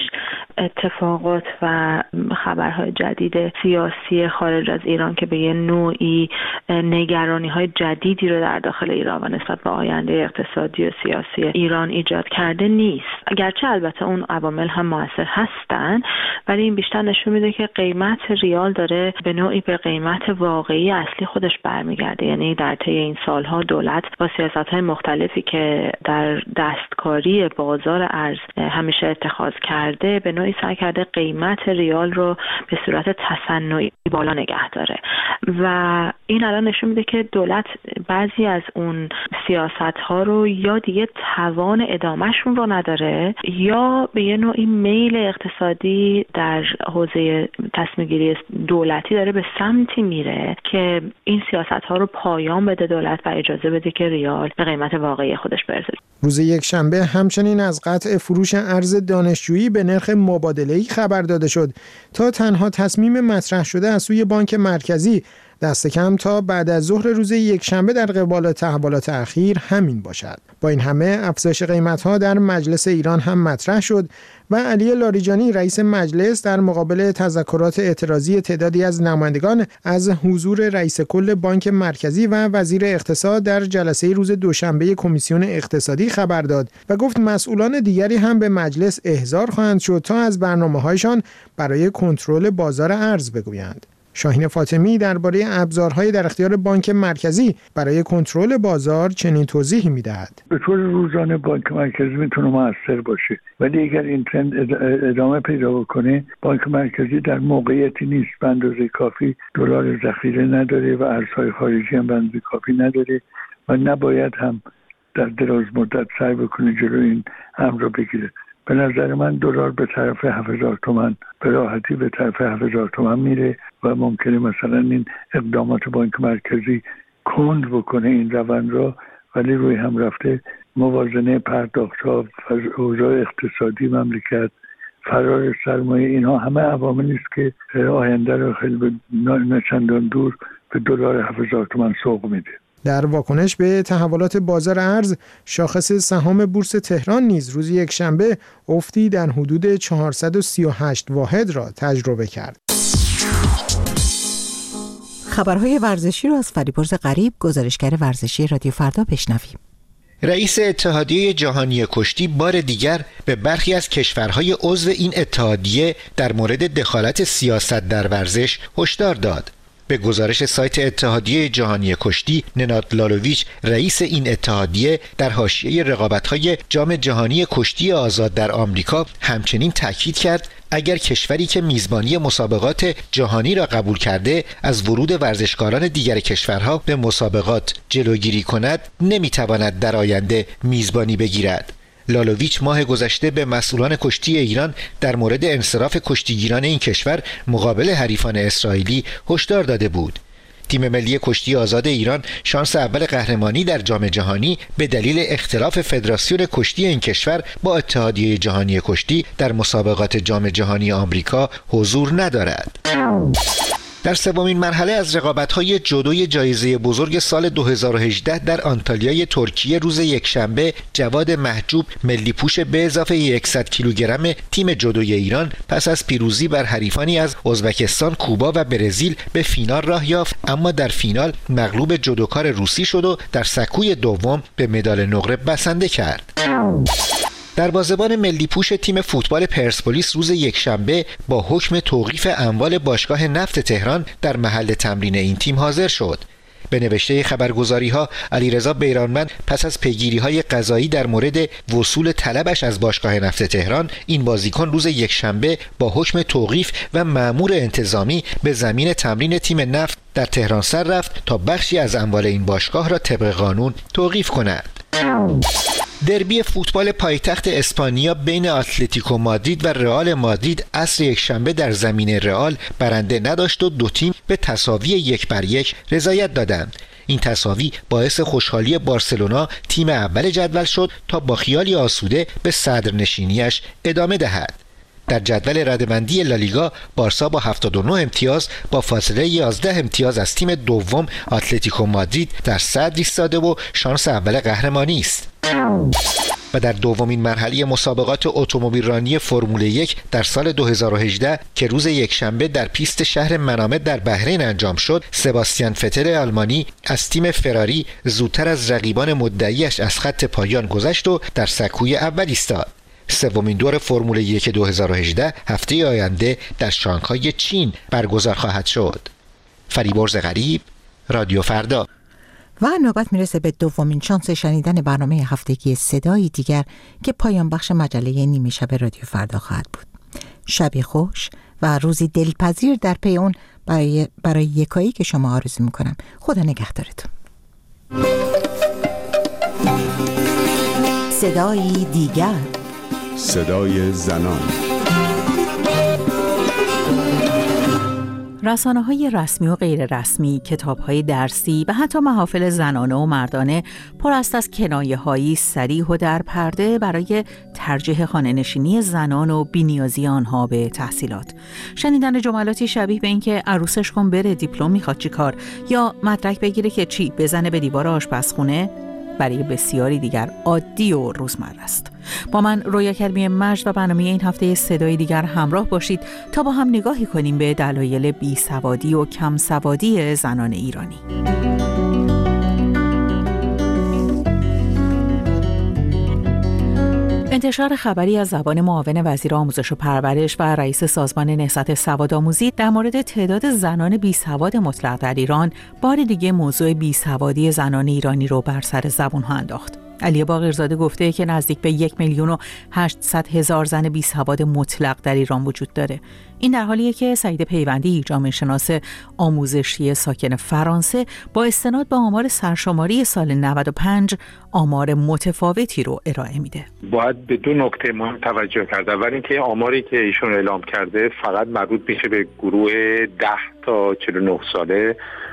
اتفاقات و خبرهای جدید سیاسی خارج از ایران که به یه نوعی نگرانی‌های جدیدی رو در داخل ایران و نسبت به آینده اقتصادی و سیاسی ایران ایجاد کرده نیست. اگرچه البته اون عوامل هم موثر هستن، ولی این بیشتر نشون میده که قیمت ریال داره به نوعی به قیمت واقعی اصلی خودش برمیگرده. یعنی در طی این سالها دولت با سیاست‌های مختلفی که در دستکاری بازار ارز همیشه اتخاذ کرده به نوعی سعی کرده قیمت ریال رو به صورت تصنعی بالا نگه داره و این الان نشون میده که دولت بعضی از اون سیاست‌ها رو یا دیگه توان ادامهشون رو نداره یا به یه نوعی میل اقتصادی در حوزه تصمیم‌گیری دولتی داره به سمتی میره که این سیاست‌ها رو پایان بده دولت و اجازه بده که ریال به قیمت واقعی خودش برسه. روز یکشنبه همچنین از قطع فروش ارز دانشجویی به نرخ مبادله‌ای خبر داده شد تا تنها تصمیم مطرح شده از سوی بانک مرکزی دست کم تا بعد از ظهر روز یکشنبه در قبال تحولات اخیر همین باشد. با این همه افزایش قیمت‌ها در مجلس ایران هم مطرح شد و علی لاریجانی رئیس مجلس در مقابل تذکرات اعتراضی تعدادی از نمایندگان از حضور رئیس کل بانک مرکزی و وزیر اقتصاد در جلسه روز دوشنبه کمیسیون اقتصادی خبر داد و گفت مسئولان دیگری هم به مجلس احضار خواهند شد تا از برنامه‌هایشان برای کنترل بازار ارز بگویند. شاهین فاطمی درباره ابزارهای در اختیار بانک مرکزی برای کنترل بازار چنین توضیحی می‌دهد. به طور روزانه بانک مرکزی میتونه موثر باشه، ولی اگر این ترند ادامه پیدا بکنه بانک مرکزی در موقعیتی نیست، به اندازه کافی دلار ذخیره نداره و ارزهای خارجی هم به اندازه کافی نداره و نباید هم در دراز مدت سعی بکنه جلوی این امر رو بگیره. به نظر من دلار به طرف هفت هزار تومان به راحتی به طرف هفت هزار تومان میره و ممکنه مثلا این اقدامات بانک مرکزی کند بکنه این روند را، ولی روی هم رفته موازنه پرداخت‌ها، اوضاع اقتصادی مملکت، فرار سرمایه، اینها همه عواملی است که آینده رو خیلی نه چندان دور به دلار هفت هزار تومان سوق میده. در واکنش به تحولات بازار ارز، شاخص سهام بورس تهران نیز روز یکشنبه افتی در حدود چهارصد و سی و هشت واحد را تجربه کرد. خبرهای ورزشی را از فریبرز غریب، گزارشگر ورزشی رادیو فردا بشنویم. رئیس اتحادیه جهانی کشتی بار دیگر به برخی از کشورهای عضو این اتحادیه در مورد دخالت سیاست در ورزش هشدار داد. به گزارش سایت اتحادیه جهانی کشتی، نناد لالوویچ رئیس این اتحادیه در حاشیه رقابت‌های جام جهانی کشتی آزاد در آمریکا همچنین تاکید کرد اگر کشوری که میزبانی مسابقات جهانی را قبول کرده از ورود ورزشکاران دیگر کشورها به مسابقات جلوگیری کند، نمیتواند در آینده میزبانی بگیرد. لالوویچ ماه گذشته به مسئولان کشتی ایران در مورد انصراف کشتیگیران این کشور مقابل حریفان اسرائیلی هشدار داده بود. تیم ملی کشتی آزاد ایران شانس اول قهرمانی در جام جهانی به دلیل اختلاف فدراسیون کشتی این کشور با اتحادیه جهانی کشتی در مسابقات جام جهانی آمریکا حضور ندارد. در سومین مرحله از رقابت‌های جودوی جایزه بزرگ سال دو هزار و هجده در آنتالیای ترکیه روز یکشنبه جواد محجوب ملی پوش به اضافه صد کیلوگرم تیم جودوی ایران پس از پیروزی بر حریفانی از ازبکستان، کوبا و برزیل به فینال راه یافت، اما در فینال مغلوب جودوکار روسی شد و در سکوی دوم به مدال نقره بسنده کرد. دروازه‌بان ملی پوش تیم فوتبال پرسپولیس روز یکشنبه با حکم توقیف اموال باشگاه نفت تهران در محل تمرین این تیم حاضر شد. به نوشته خبرگزاری‌ها، علیرضا بیرانمند پس از پیگیری‌های قضایی در مورد وصول طلبش از باشگاه نفت تهران، این بازیکن روز یکشنبه با حکم توقیف و مأمور انتظامی به زمین تمرین تیم نفت در تهران سر رفت تا بخشی از اموال این باشگاه را طبق قانون توقیف کند. دربی فوتبال پایتخت اسپانیا بین اتلتیکو مادرید و رئال مادرید عصر یکشنبه در زمین رئال برنده نداشت و دو تیم به تساوی یک بر یک رضایت دادند. این تساوی باعث خوشحالی بارسلونا تیم اول جدول شد تا با خیالی آسوده به صدرنشینیش ادامه دهد. در جدول رده‌بندی لالیگا بارسا با هفتاد و نه امتیاز با فاصله یازده امتیاز از تیم دوم اتلتیکو مادرید در صدر ایستاده و شانس اول قهرمانی است. و در دومین مرحله مسابقات اتومبیلرانی فرمول یک در سال دو هزار و هجده که روز یکشنبه در پیست شهر منامه در بحرین انجام شد، سباستیان فتل آلمانی از تیم فراری زودتر از رقیبان مدعیش از خط پایان گذشت و در سکوی اول ایستاد. سومین دور فرمول یک دو هزار و هجده هفته آینده در شانگهای چین برگزار خواهد شد. فریبرز غریب، رادیو فردا. و نوبت میرسه به دومین شانس شنیدن برنامه هفتگی صدایی دیگر که پایان بخش مجله نیمه شب رادیو فردا خواهد بود. شبی خوش و روزی دلپذیر در پی اون برای, برای یکایی که شما آرزو میکنم. خدا نگهدارتون. صدایی دیگر، صدای زنان. رسانه‌های رسمی و غیر رسمی، کتاب‌های درسی و حتی محافل زنانه و مردانه پر است از کنایه‌هایی صریح و در پرده برای ترجیح خانه‌نشینی زنان و بی‌نیازی آنها به تحصیلات. شنیدن جملاتی شبیه به اینکه عروسش کن بره دیپلم میخواد چی کار، یا مدرک بگیره که چی بزنه به دیوار آشپزخونه، برای بسیاری دیگر عادی و روزمره است. با من رویا کریمی مجد و برنامه این هفته صدای دیگر همراه باشید تا با هم نگاهی کنیم به دلایل بیسوادی و کم سوادی زنان ایرانی. انتشار خبری از زبان معاون وزیر آموزش و پرورش و رئیس سازمان نهضت سوادآموزی در مورد تعداد زنان بیسواد مطلق در ایران بار دیگه موضوع بیسوادی زنان ایرانی رو بر سر زبون ها انداخت. علی باقرزاده گفته که نزدیک به یک میلیون و هشتصد هزار زن بیسواد مطلق در ایران وجود داره. این در حالیه که سعید پیوندی، جامعه شناس آموزشی ساکن فرانسه، با استناد به آمار سرشماری سال نود و پنج آمار متفاوتی رو ارائه میده. باید به دو نکته مهم توجه کرد. اول اینکه آماری که ایشون اعلام کرده فقط مربوط میشه به گروه ده تا چهل و نه ساله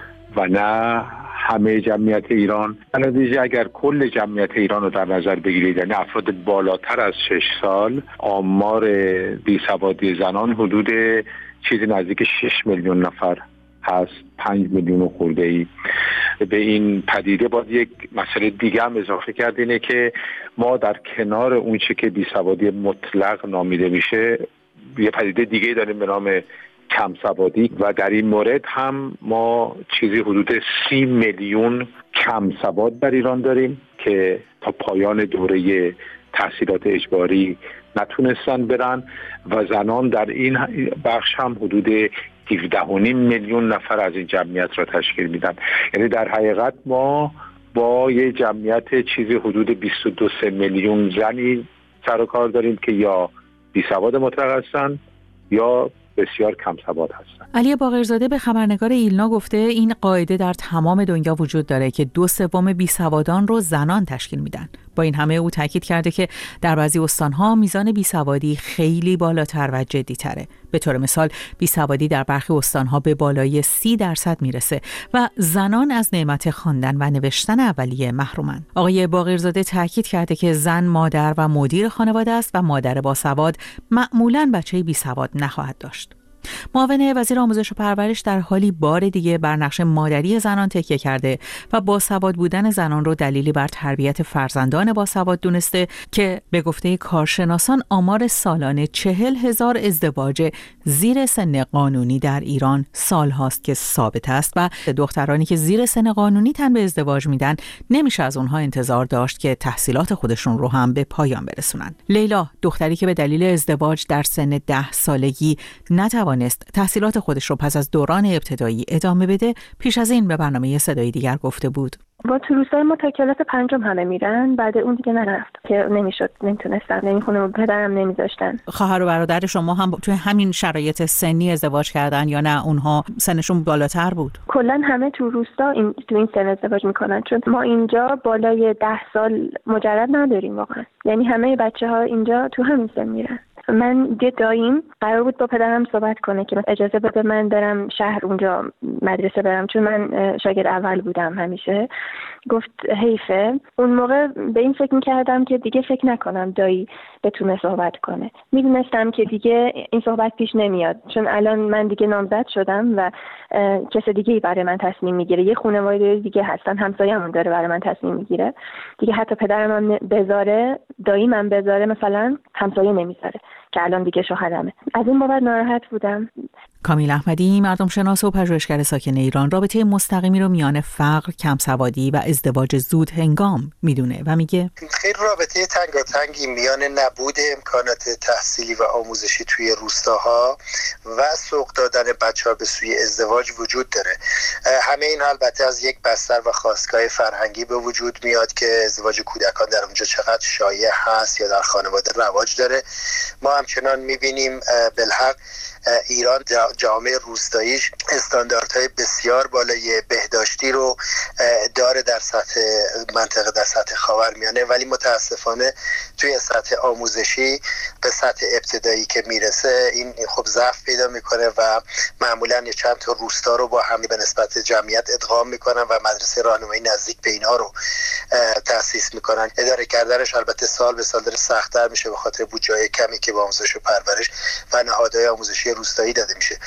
و نه همه جمعیت ایران. در نتیجه اگر کل جمعیت ایران رو در نظر بگیرید، یعنی افراد بالاتر از شش سال، آمار بیسوادی زنان حدود چیزی نزدیک شش میلیون نفر هست. پنج میلیون خورده ای. به این پدیده باید یک مسئله دیگه هم اضافه کرد، اینه که ما در کنار اون چه که بیسوادی مطلق نامیده میشه یه پدیده دیگه داریم به نام کم سوادی و در این مورد هم ما چیزی حدود سی میلیون کم سواد در ایران داریم که تا پایان دوره تحصیلات اجباری نتونستن برن و زنان در این بخش هم حدود هفده و نیم میلیون نفر از این جمعیت را تشکیل میدن. یعنی در حقیقت ما با یه جمعیت چیزی حدود بیست و دو میلیون زنی سر و کار داریم که یا بیسواد مطلق هستن یا بسیار کم سواد هستند. علی باقرزاده به خبرنگار ایلنا گفته این قاعده در تمام دنیا وجود داره که دو سوم بیسوادان رو زنان تشکیل میدن. با این همه او تاکید کرده که در بعضی استان‌ها میزان بیسوادی خیلی بالاتر و جدی‌تره. به طور مثال بیسوادی در برخی استان‌ها به بالای سی درصد میرسه و زنان از نعمت خواندن و نوشتن اولیه محرومن. آقای باقرزاده تاکید کرده که زن مادر و مدیر خانواده است و مادر باسواد معمولاً بچه بیسواد نخواهد داشت. معاون وزیر آموزش و پرورش در حالی بار دیگه بر نقش مادری زنان تکیه کرده و باسواد بودن زنان رو دلیلی بر تربیت فرزندان باسواد دونسته که به گفته کارشناسان آمار سالانه چهل هزار ازدواج زیر سن قانونی در ایران سال هاست که ثابت است و دخترانی که زیر سن قانونی تن به ازدواج میدن نمیشه از اونها انتظار داشت که تحصیلات خودشون رو هم به پایان برسونن. لیلا، دختری که به دلیل ازدواج در سن ده سالگی نتوانست تحصیلات خودش رو پس از دوران ابتدایی ادامه بده، پیش از این به برنامه صدای دیگر گفته بود: با تو روستای ما تا کلاس پنجم همه میرن، بعد اون دیگه نرفت که نمیشد، نمیتونستن، نمیخونه، پدرم نمیذاشتن. خواهر و برادر شما هم توی همین شرایط سنی ازدواج کردن یا نه اونها سنشون بالاتر بود؟ کلا همه تو روستا این تو این سن ازدواج میکنن، چون ما اینجا بالای ده سال مجرد نداریم واقعا. یعنی همه بچه‌ها اینجا تو همین سن میرن. من یه داییم قرار بود با پدرم صحبت کنه که اجازه بده من برم شهر اونجا مدرسه برم، چون من شاگرد اول بودم همیشه. گفت حیفه. اون موقع به این فکر میکردم که دیگه فکر نکنم دایی بتونه صحبت کنه. میدونستم که دیگه این صحبت پیش نمیاد، چون الان من دیگه نامزد شدم و کس دیگه برای من تصمیم میگیره. یه خانواده دیگه هستن، همسایه‌مون داره برای من تصمیم میگیره. دیگه حتی پدرم هم بذاره، دایی من بذاره، مثلا همسایه نمیذاره که الان دیگه شوهرمه. از این بابت ناراحت بودم. کامیل احمدی، مردم شناس و پژوهشگر ساکن ایران، رابطه مستقیمی رو میان فقر، کمسوادی و ازدواج زود هنگام میدونه و میگه خیلی رابطه تنگاتنگی میان نبود امکانات تحصیلی و آموزشی توی روستاها و سوق دادن بچه‌ها به سوی ازدواج وجود داره. همه این البته از یک بستر و خاستگاه فرهنگی به وجود میاد که ازدواج کودکان در اونجا چقدر شایع هست یا در خانواده رواج داره. ما همچنان میبینیم بالحق ایران جامعه روستاییش استانداردهای بسیار بالای بهداشتی رو داره در سطح منطقه، در سطح خاورمیانه، ولی متاسفانه توی سطح آموزشی به سطح ابتدایی که میرسه این خب ضعف پیدا میکنه و معمولا یه چند تا روستا رو با هم به نسبت جمعیت ادغام میکنن و مدرسه راهنمایی نزدیک به اینها رو تأسیس میکنن. اداره کردنش البته سال به سال داره سخت‌تر میشه به خاطر بودجه کمی که با آموزش و پرورش و نهادهای آموزشی روستایی داده میشه.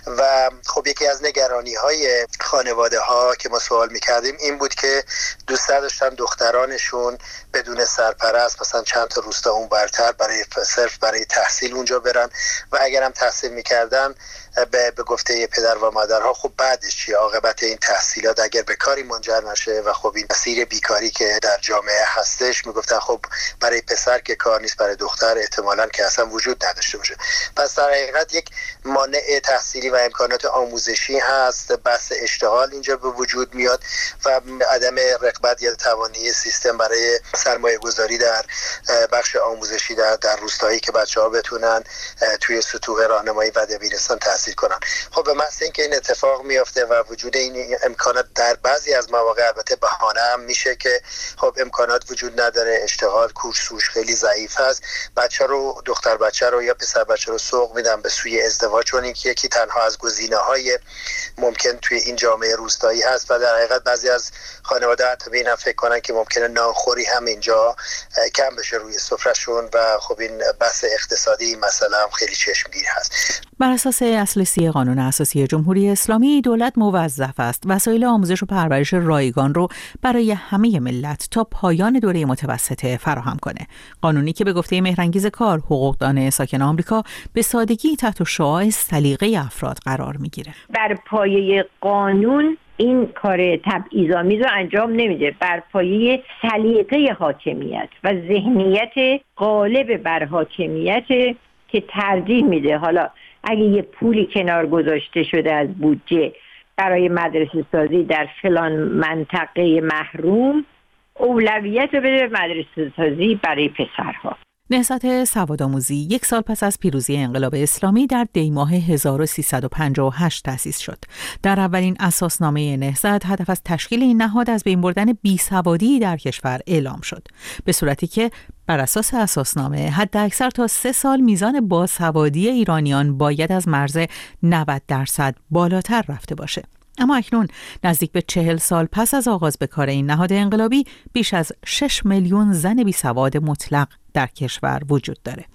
و خب یکی از نگرانی های خانواده ها که ما سوال میکردیم این بود که دوست داشتن دخترانشون بدون سرپرست مثلا چند تا روستا اون برتر برای صرف برای تحصیل اونجا برن و اگرم تحصیل میکردن به, به گفته پدر و مادرها خب بعدش چی، عاقبت این تحصیلات اگر به کاری منجر نشه و خب این مسیر بیکاری که در جامعه هستش، میگفتن خب برای پسر که کار نیست، برای دختر احتمالاً که اصلا وجود نداشته باشه. پس در حقیقت یک مانع تحصیلی و امکانات آموزشی هست، بحث اشتغال اینجا به وجود میاد و عدم رقابت یا توانایی سیستم برای سرمایه گذاری در بخش آموزشی در در روستایی که بچه‌ها بتونن توی سطوح راهنمایی و دبیرستان تحصیل کنن. خب به محض اینکه این اتفاق میفته و وجود این امکانات در بعضی از مواقع البته بهانه هم میشه که خب امکانات وجود نداره، اشتغال کورسوش خیلی ضعیف هست، بچه رو دختر بچه رو یا پسر بچه رو سوق میدن به سوی ازدواج، چون این که یکی تنها از گزینه‌های ممکن توی این جامعه روستایی هست و در حقیقت بعضی از خانواده حتی به اینم فکر کنن که ممکنه نانخوری هم اینجا کم بشه روی سفرهشون و خب این بحث اقتصادی مثلا هم خیلی چشمگیر هست. بر اساس اصل سی قانون اساسی جمهوری اسلامی دولت موظف است وسایل آموزش و پرورش رایگان رو برای همه ملت تا پایان دوره متوسطه فراهم کنه. قانونی که به گفته مهرانگیز کار، حقوقدان ساکن آمریکا، به سادگی تحت شعاع سلیقه افراد قرار میگیره. بر پایه قانون این کار تبعیض‌آمیز رو انجام نمیده، بر پایه سلیقه حاکمیت و ذهنیت غالب بر حاکمیت که ترجیح میده حالا اگه یه پولی کنار گذاشته شده از بودجه برای مدرسه سازی در فلان منطقه محروم، اولویت رو بده مدرسه سازی برای پسرها. نهضت سوادآموزی یک سال پس از پیروزی انقلاب اسلامی در دی‌ماه هزار و سیصد و پنجاه و هشت تأسیس شد. در اولین اساسنامه نهضت هدف از تشکیل این نهاد از بین بردن بیسوادی در کشور اعلام شد، به صورتی که بر اساس اساسنامه حداکثر تا سه سال میزان باسوادی ایرانیان باید از مرز نود درصد بالاتر رفته باشه. اما اکنون نزدیک به چهل سال پس از آغاز به کار این نهاد انقلابی بیش از شش میلیون زن بیسواد مطلق در کشور وجود داره.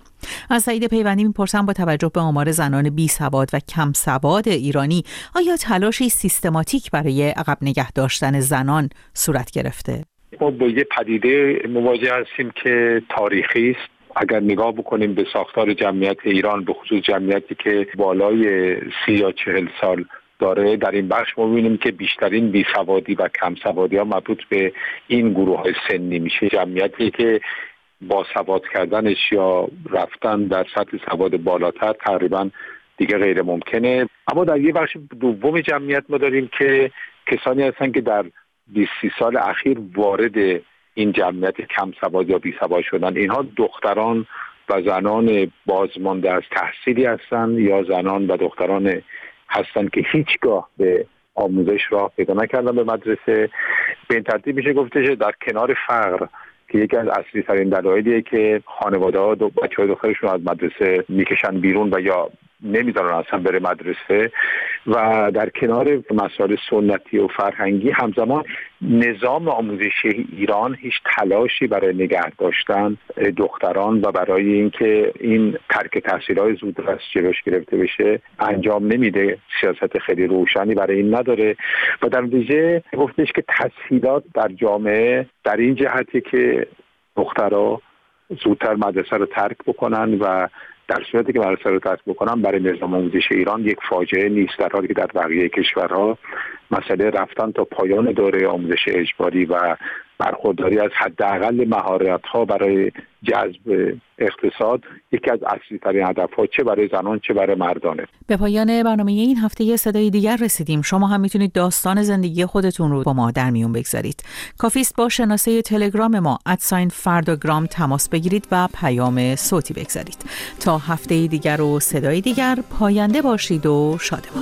از سعید پیوندی میپرسم با توجه به آمار زنان بی سواد و کم سواد ایرانی آیا تلاشی سیستماتیک برای عقب نگه داشتن زنان صورت گرفته؟ ما با یه پدیده مواجه هستیم که تاریخی است. اگر نگاه بکنیم به ساختار جمعیت ایران، به خصوص جمعیتی که بالای سی یا چهل سال داره، در این بخش ما می‌بینیم که بیشترین بیسوادی و کم سوادی ها مربوط به این گروه های سنی میشه. جمعیتی که با سواد کردنش یا رفتن در سطح سواد بالاتر تقریبا دیگه غیر ممکنه. اما در یه بخش دوم جمعیت ما داریم که کسانی هستن که در بیست سی سال اخیر وارد این جمعیت کم سواد یا بی سواد شدن. اینها دختران و زنان بازمانده از تحصیلی هستند یا زنان و دختران هستند که هیچگاه به آموزش راه پیدا نکردن به مدرسه. به این ترتیب میشه گفته در کنار فقر که یکی از اصلی ترین دلایلیه که خانواده ها دو بچه‌های دخترشون از مدرسه میکشن بیرون و یا نمیذارن اصلا بره مدرسه، و در کنار مسائل سنتی و فرهنگی همزمان نظام آموزشی ایران هیچ تلاشی برای نگه داشتن دختران و برای اینکه این ترک تحصیل‌های زودرس جلوش گرفته بشه انجام نمیده. سیاست خیلی روشنی برای این نداره و در نتیجه گفتش که تسهیلات در جامعه در این جهتی که دخترها زودتر مدرسه رو ترک بکنن و در صورتی که مدرسه رو ترک بکنن برای نظام آموزش ایران یک فاجعه نیست، در حالی که در بقیه کشورها مسئله رفتن تا پایان دوره آموزش اجباری و برخورداری از حداقل مهارت‌ها برای جذب اقتصاد یکی از اصلی ترین هدف‌ها چه برای زنان چه برای مردانه. به پایان برنامه این هفته صدای دیگر رسیدیم. شما هم میتونید داستان زندگی خودتون رو با ما در میون بگذارید. کافی است با شناسه تلگرام ما ات فرداگرام تماس بگیرید و پیام صوتی بگذارید. تا هفته دیگر و صدای دیگر، پاینده باشید و شادمان.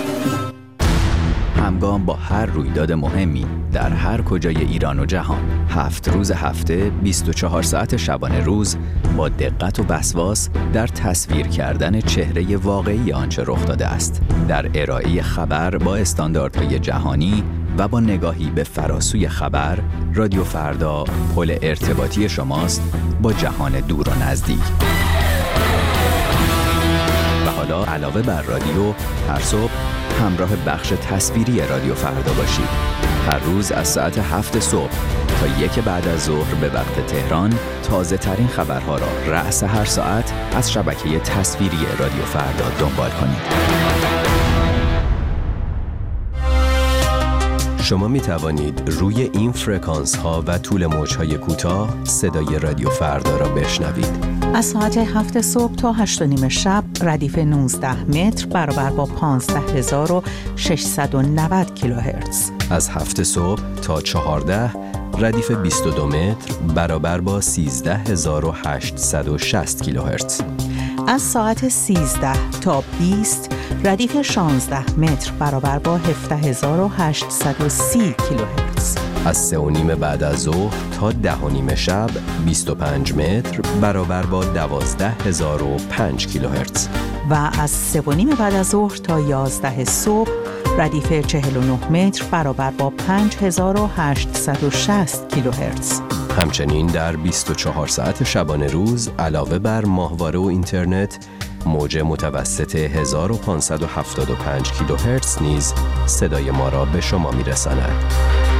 همگام با هر رویداد مهمی در هر کجای ایران و جهان، هفت روز هفته، بیست و چهار ساعت شبانه روز، با دقت و وسواس در تصویر کردن چهره واقعی آنچه رخ داده است، در ارائه خبر با استانداردهای جهانی و با نگاهی به فراسوی خبر. رادیو فردا پل ارتباطی شماست با جهان دور و نزدیک. و حالا علاوه بر رادیو، هر صبح همراه بخش تصویری رادیو فردا باشید. هر روز از ساعت هفت صبح تا یک بعد از ظهر به وقت تهران تازه ترین خبرها را رأس هر ساعت از شبکه تصویری رادیو فردا دنبال کنید. شما می توانید روی این فرکانس ها و طول موج های کوتاه صدای رادیو فردا را بشنوید. از ساعت هفت صبح تا هشت و نیم شب ردیف نوزده متر برابر با پانزده هزار و ششصد و نود کیلوهرتز. از هفت صبح تا چهارده ردیف بیست و دو متر برابر با سیزده هزار و هشتصد و شصت کیلوهرتز. از ساعت سیزده تا بیست ردیف شانزده متر برابر با هفده هزار و هشتصد و سی کیلوهرتز. از سه و نیم بعد از ظهر تا ده و نیم شب بیست و پنج متر برابر با دوازده هزار و پنج کیلوهرتز. و از سه و نیم بعد از ظهر تا یازده صبح ردیف چهل و نه متر برابر با پنج هزار و هشتصد و شصت کیلوهرتز. همچنین در بیست و چهار ساعت شبانه روز علاوه بر ماهواره و اینترنت، موج متوسط هزار و پانصد و هفتاد و پنج کیلوهرتز نیز صدای ما را به شما می‌رساند.